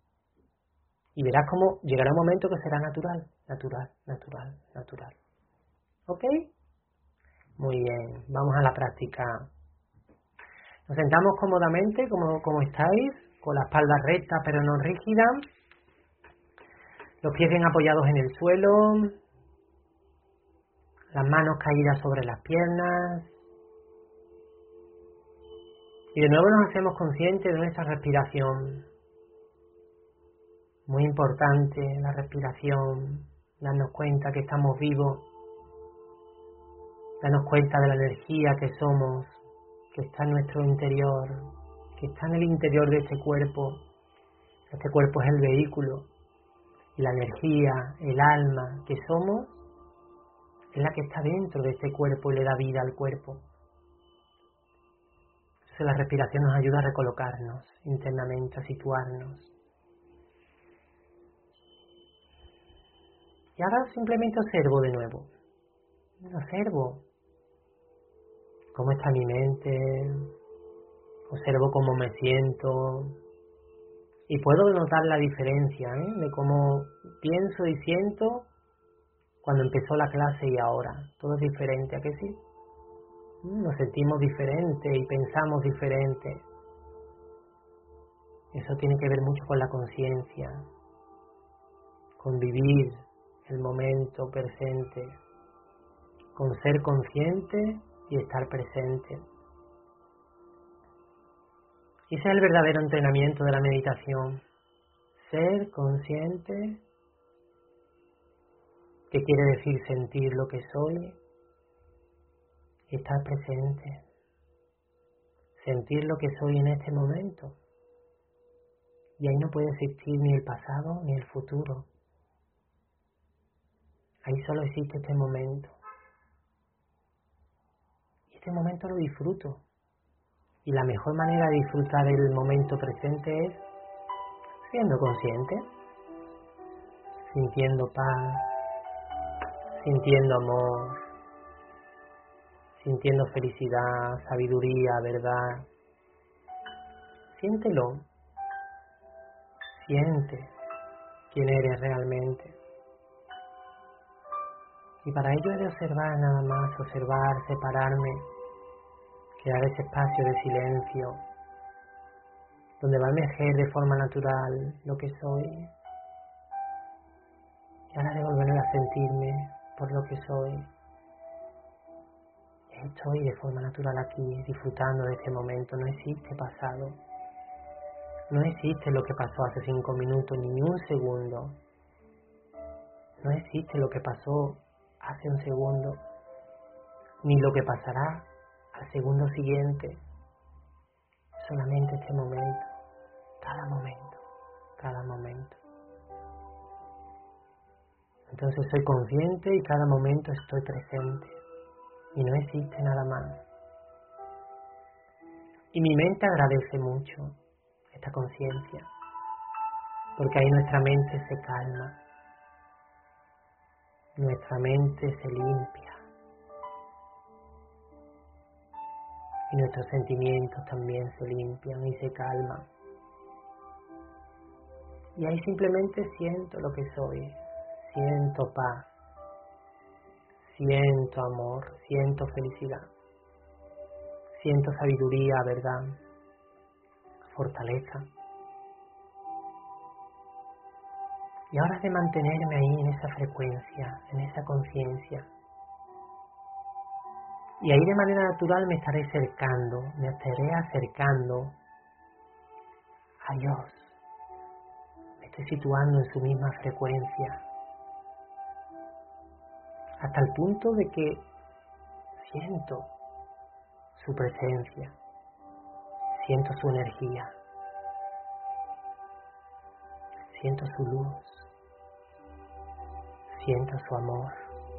Y verás cómo llegará un momento que será natural, natural, natural, natural. ¿Ok? Muy bien, vamos a la práctica. Nos sentamos cómodamente, como, como estáis, con la espalda recta pero no rígida. Los pies bien apoyados en el suelo. Las manos caídas sobre las piernas. Y de nuevo nos hacemos conscientes de nuestra respiración. Muy importante la respiración. Darnos cuenta que estamos vivos. Darnos cuenta de la energía que somos, que está en nuestro interior, que está en el interior de este cuerpo. Este cuerpo es el vehículo. Y la energía, el alma que somos, es la que está dentro de este cuerpo y le da vida al cuerpo. Entonces la respiración nos ayuda a recolocarnos internamente, a situarnos. Y ahora simplemente observo de nuevo. Observo cómo está mi mente, observo cómo me siento y puedo notar la diferencia ¿eh? de cómo pienso y siento cuando empezó la clase y ahora. Todo es diferente, ¿a que sí? Nos sentimos diferente y pensamos diferente. Eso tiene que ver mucho con la conciencia, con vivir el momento presente, con ser consciente y estar presente. Ese es el verdadero entrenamiento de la meditación. Ser consciente, que quiere decir sentir lo que soy, y estar presente. Sentir lo que soy en este momento. Y ahí no puede existir ni el pasado ni el futuro. Ahí solo existe este momento. Y este momento lo disfruto. Y la mejor manera de disfrutar el momento presente es siendo consciente, sintiendo paz, sintiendo amor, sintiendo felicidad, sabiduría, verdad. Siéntelo. Siente quién eres realmente. Y para ello he de observar nada más, observar, separarme, crear ese espacio de silencio, donde va a emerger de forma natural lo que soy. Y ahora de volver a sentirme por lo que soy. Estoy de forma natural aquí, disfrutando de este momento. No existe pasado, No existe lo que pasó hace cinco minutos ni un segundo. No existe lo que pasó hace un segundo, ni lo que pasará al segundo siguiente. Solamente este momento, cada momento, cada momento. Entonces soy consciente y cada momento estoy presente. Y no existe nada más. Y mi mente agradece mucho esta conciencia, porque ahí nuestra mente se calma, nuestra mente se limpia y nuestros sentimientos también se limpian y se calman. Y ahí simplemente siento lo que soy, siento paz, siento amor, siento felicidad, siento sabiduría, verdad, fortaleza. Y ahora es de mantenerme ahí en esa frecuencia, en esa conciencia. Y ahí de manera natural me estaré acercando, me estaré acercando a Dios. Me estoy situando en su misma frecuencia. Hasta el punto de que siento su presencia, siento su energía, siento su luz, siento su amor.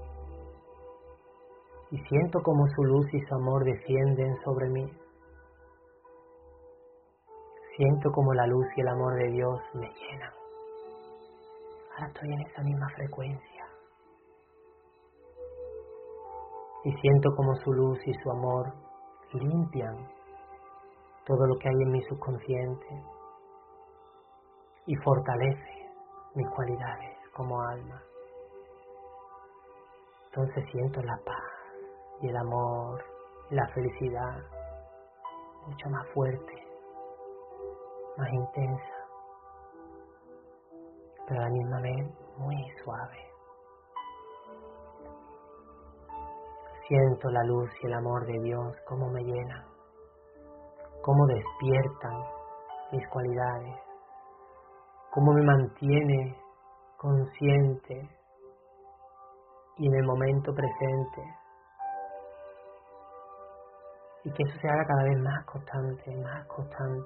Y siento como su luz y su amor descienden sobre mí. Siento como la luz y el amor de Dios me llenan. Ahora estoy en esa misma frecuencia. Y siento como su luz y su amor limpian todo lo que hay en mi subconsciente y fortalece mis cualidades como alma. Entonces siento la paz y el amor y la felicidad mucho más fuerte, más intensa, pero a la misma vez muy suave. Siento la luz y el amor de Dios cómo me llenan, cómo despiertan mis cualidades, cómo me mantiene consciente y en el momento presente. Y que eso se haga cada vez más constante, más constante.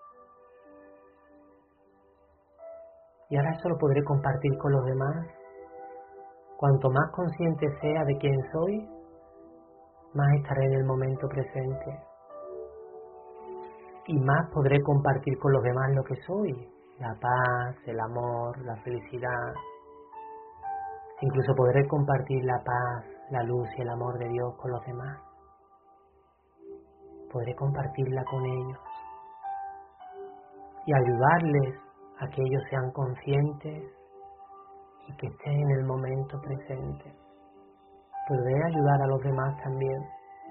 Y ahora eso lo podré compartir con los demás. Cuanto más consciente sea de quién soy, más estaré en el momento presente. Y más podré compartir con los demás lo que soy. La paz, el amor, la felicidad. Incluso podré compartir la paz, la luz y el amor de Dios con los demás. Podré compartirla con ellos y ayudarles a que ellos sean conscientes y que estén en el momento presente. Podré ayudar a los demás también.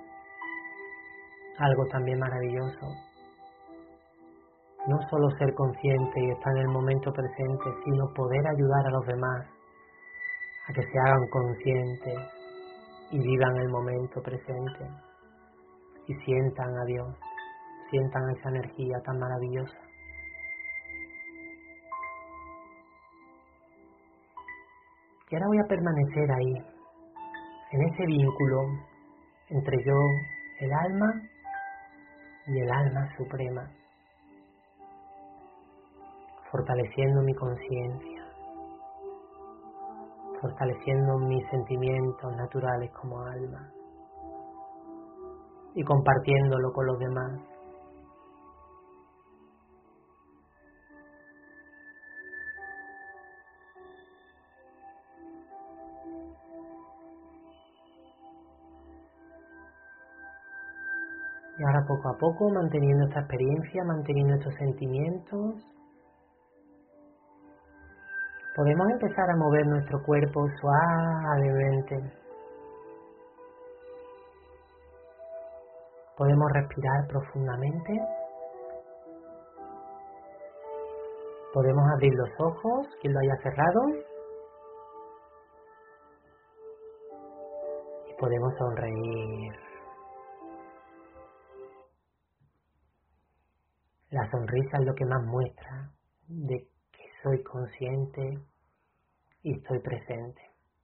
Algo también maravilloso. No solo ser consciente y estar en el momento presente, sino poder ayudar a los demás a que se hagan conscientes y vivan el momento presente. Y sientan a Dios, sientan esa energía tan maravillosa. Y ahora voy a permanecer ahí, en ese vínculo entre yo, el alma, y el alma suprema, fortaleciendo mi conciencia, fortaleciendo mis sentimientos naturales como alma, y compartiéndolo con los demás. Y ahora poco a poco, manteniendo esta experiencia, manteniendo estos sentimientos, podemos empezar a mover nuestro cuerpo suavemente. Podemos respirar profundamente. Podemos abrir los ojos, quien lo haya cerrado. Y podemos sonreír. La sonrisa es lo que más muestra de que soy consciente y estoy presente.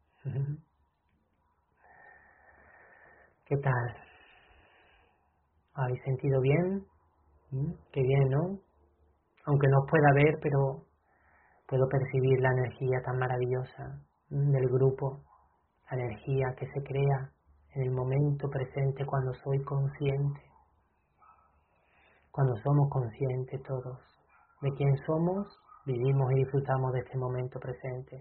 ¿Qué tal? ¿Habéis sentido bien? ¿Mm? Qué bien, ¿no? Aunque no os pueda ver, pero puedo percibir la energía tan maravillosa del grupo, la energía que se crea en el momento presente cuando soy consciente, cuando somos conscientes todos de quién somos, vivimos y disfrutamos de este momento presente.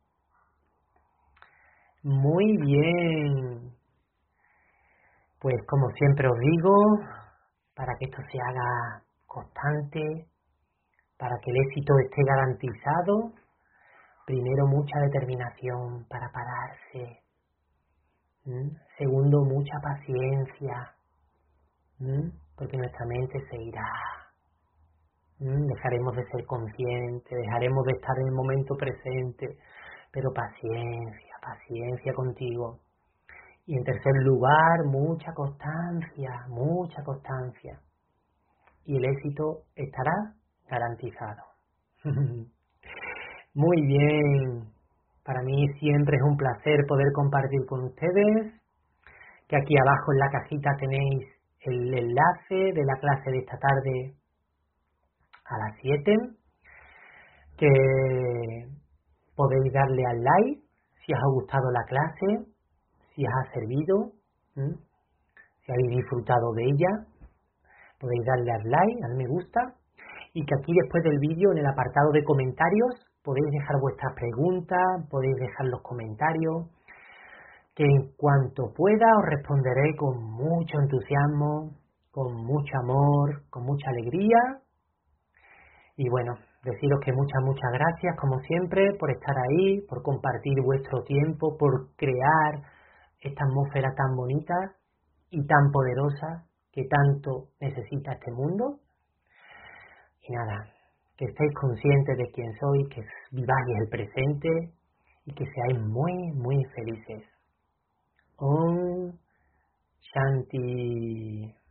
Muy bien, pues como siempre os digo, para que esto se haga constante, para que el éxito esté garantizado, primero mucha determinación para pararse. ¿Mm? Segundo, mucha paciencia, ¿Mm? porque nuestra mente se irá. ¿Mm? Dejaremos de ser conscientes, dejaremos de estar en el momento presente, pero paciencia, paciencia contigo. Y en tercer lugar, mucha constancia, mucha constancia. Y el éxito estará garantizado. Muy bien. Para mí siempre es un placer poder compartir con ustedes, que aquí abajo en la cajita tenéis el enlace de la clase de esta tarde a las siete, que podéis darle al like si os ha gustado la clase, si os ha servido, ¿sí? Si habéis disfrutado de ella, podéis darle al like, al me gusta, y que aquí después del vídeo en el apartado de comentarios podéis dejar vuestras preguntas, podéis dejar los comentarios, que en cuanto pueda os responderé con mucho entusiasmo, con mucho amor, con mucha alegría. Y bueno, deciros que muchas, muchas gracias, como siempre, por estar ahí, por compartir vuestro tiempo, por crear esta atmósfera tan bonita y tan poderosa que tanto necesita este mundo. Y nada, que estéis conscientes de quién soy, que viváis el presente y que seáis muy, muy felices. Om Shanti.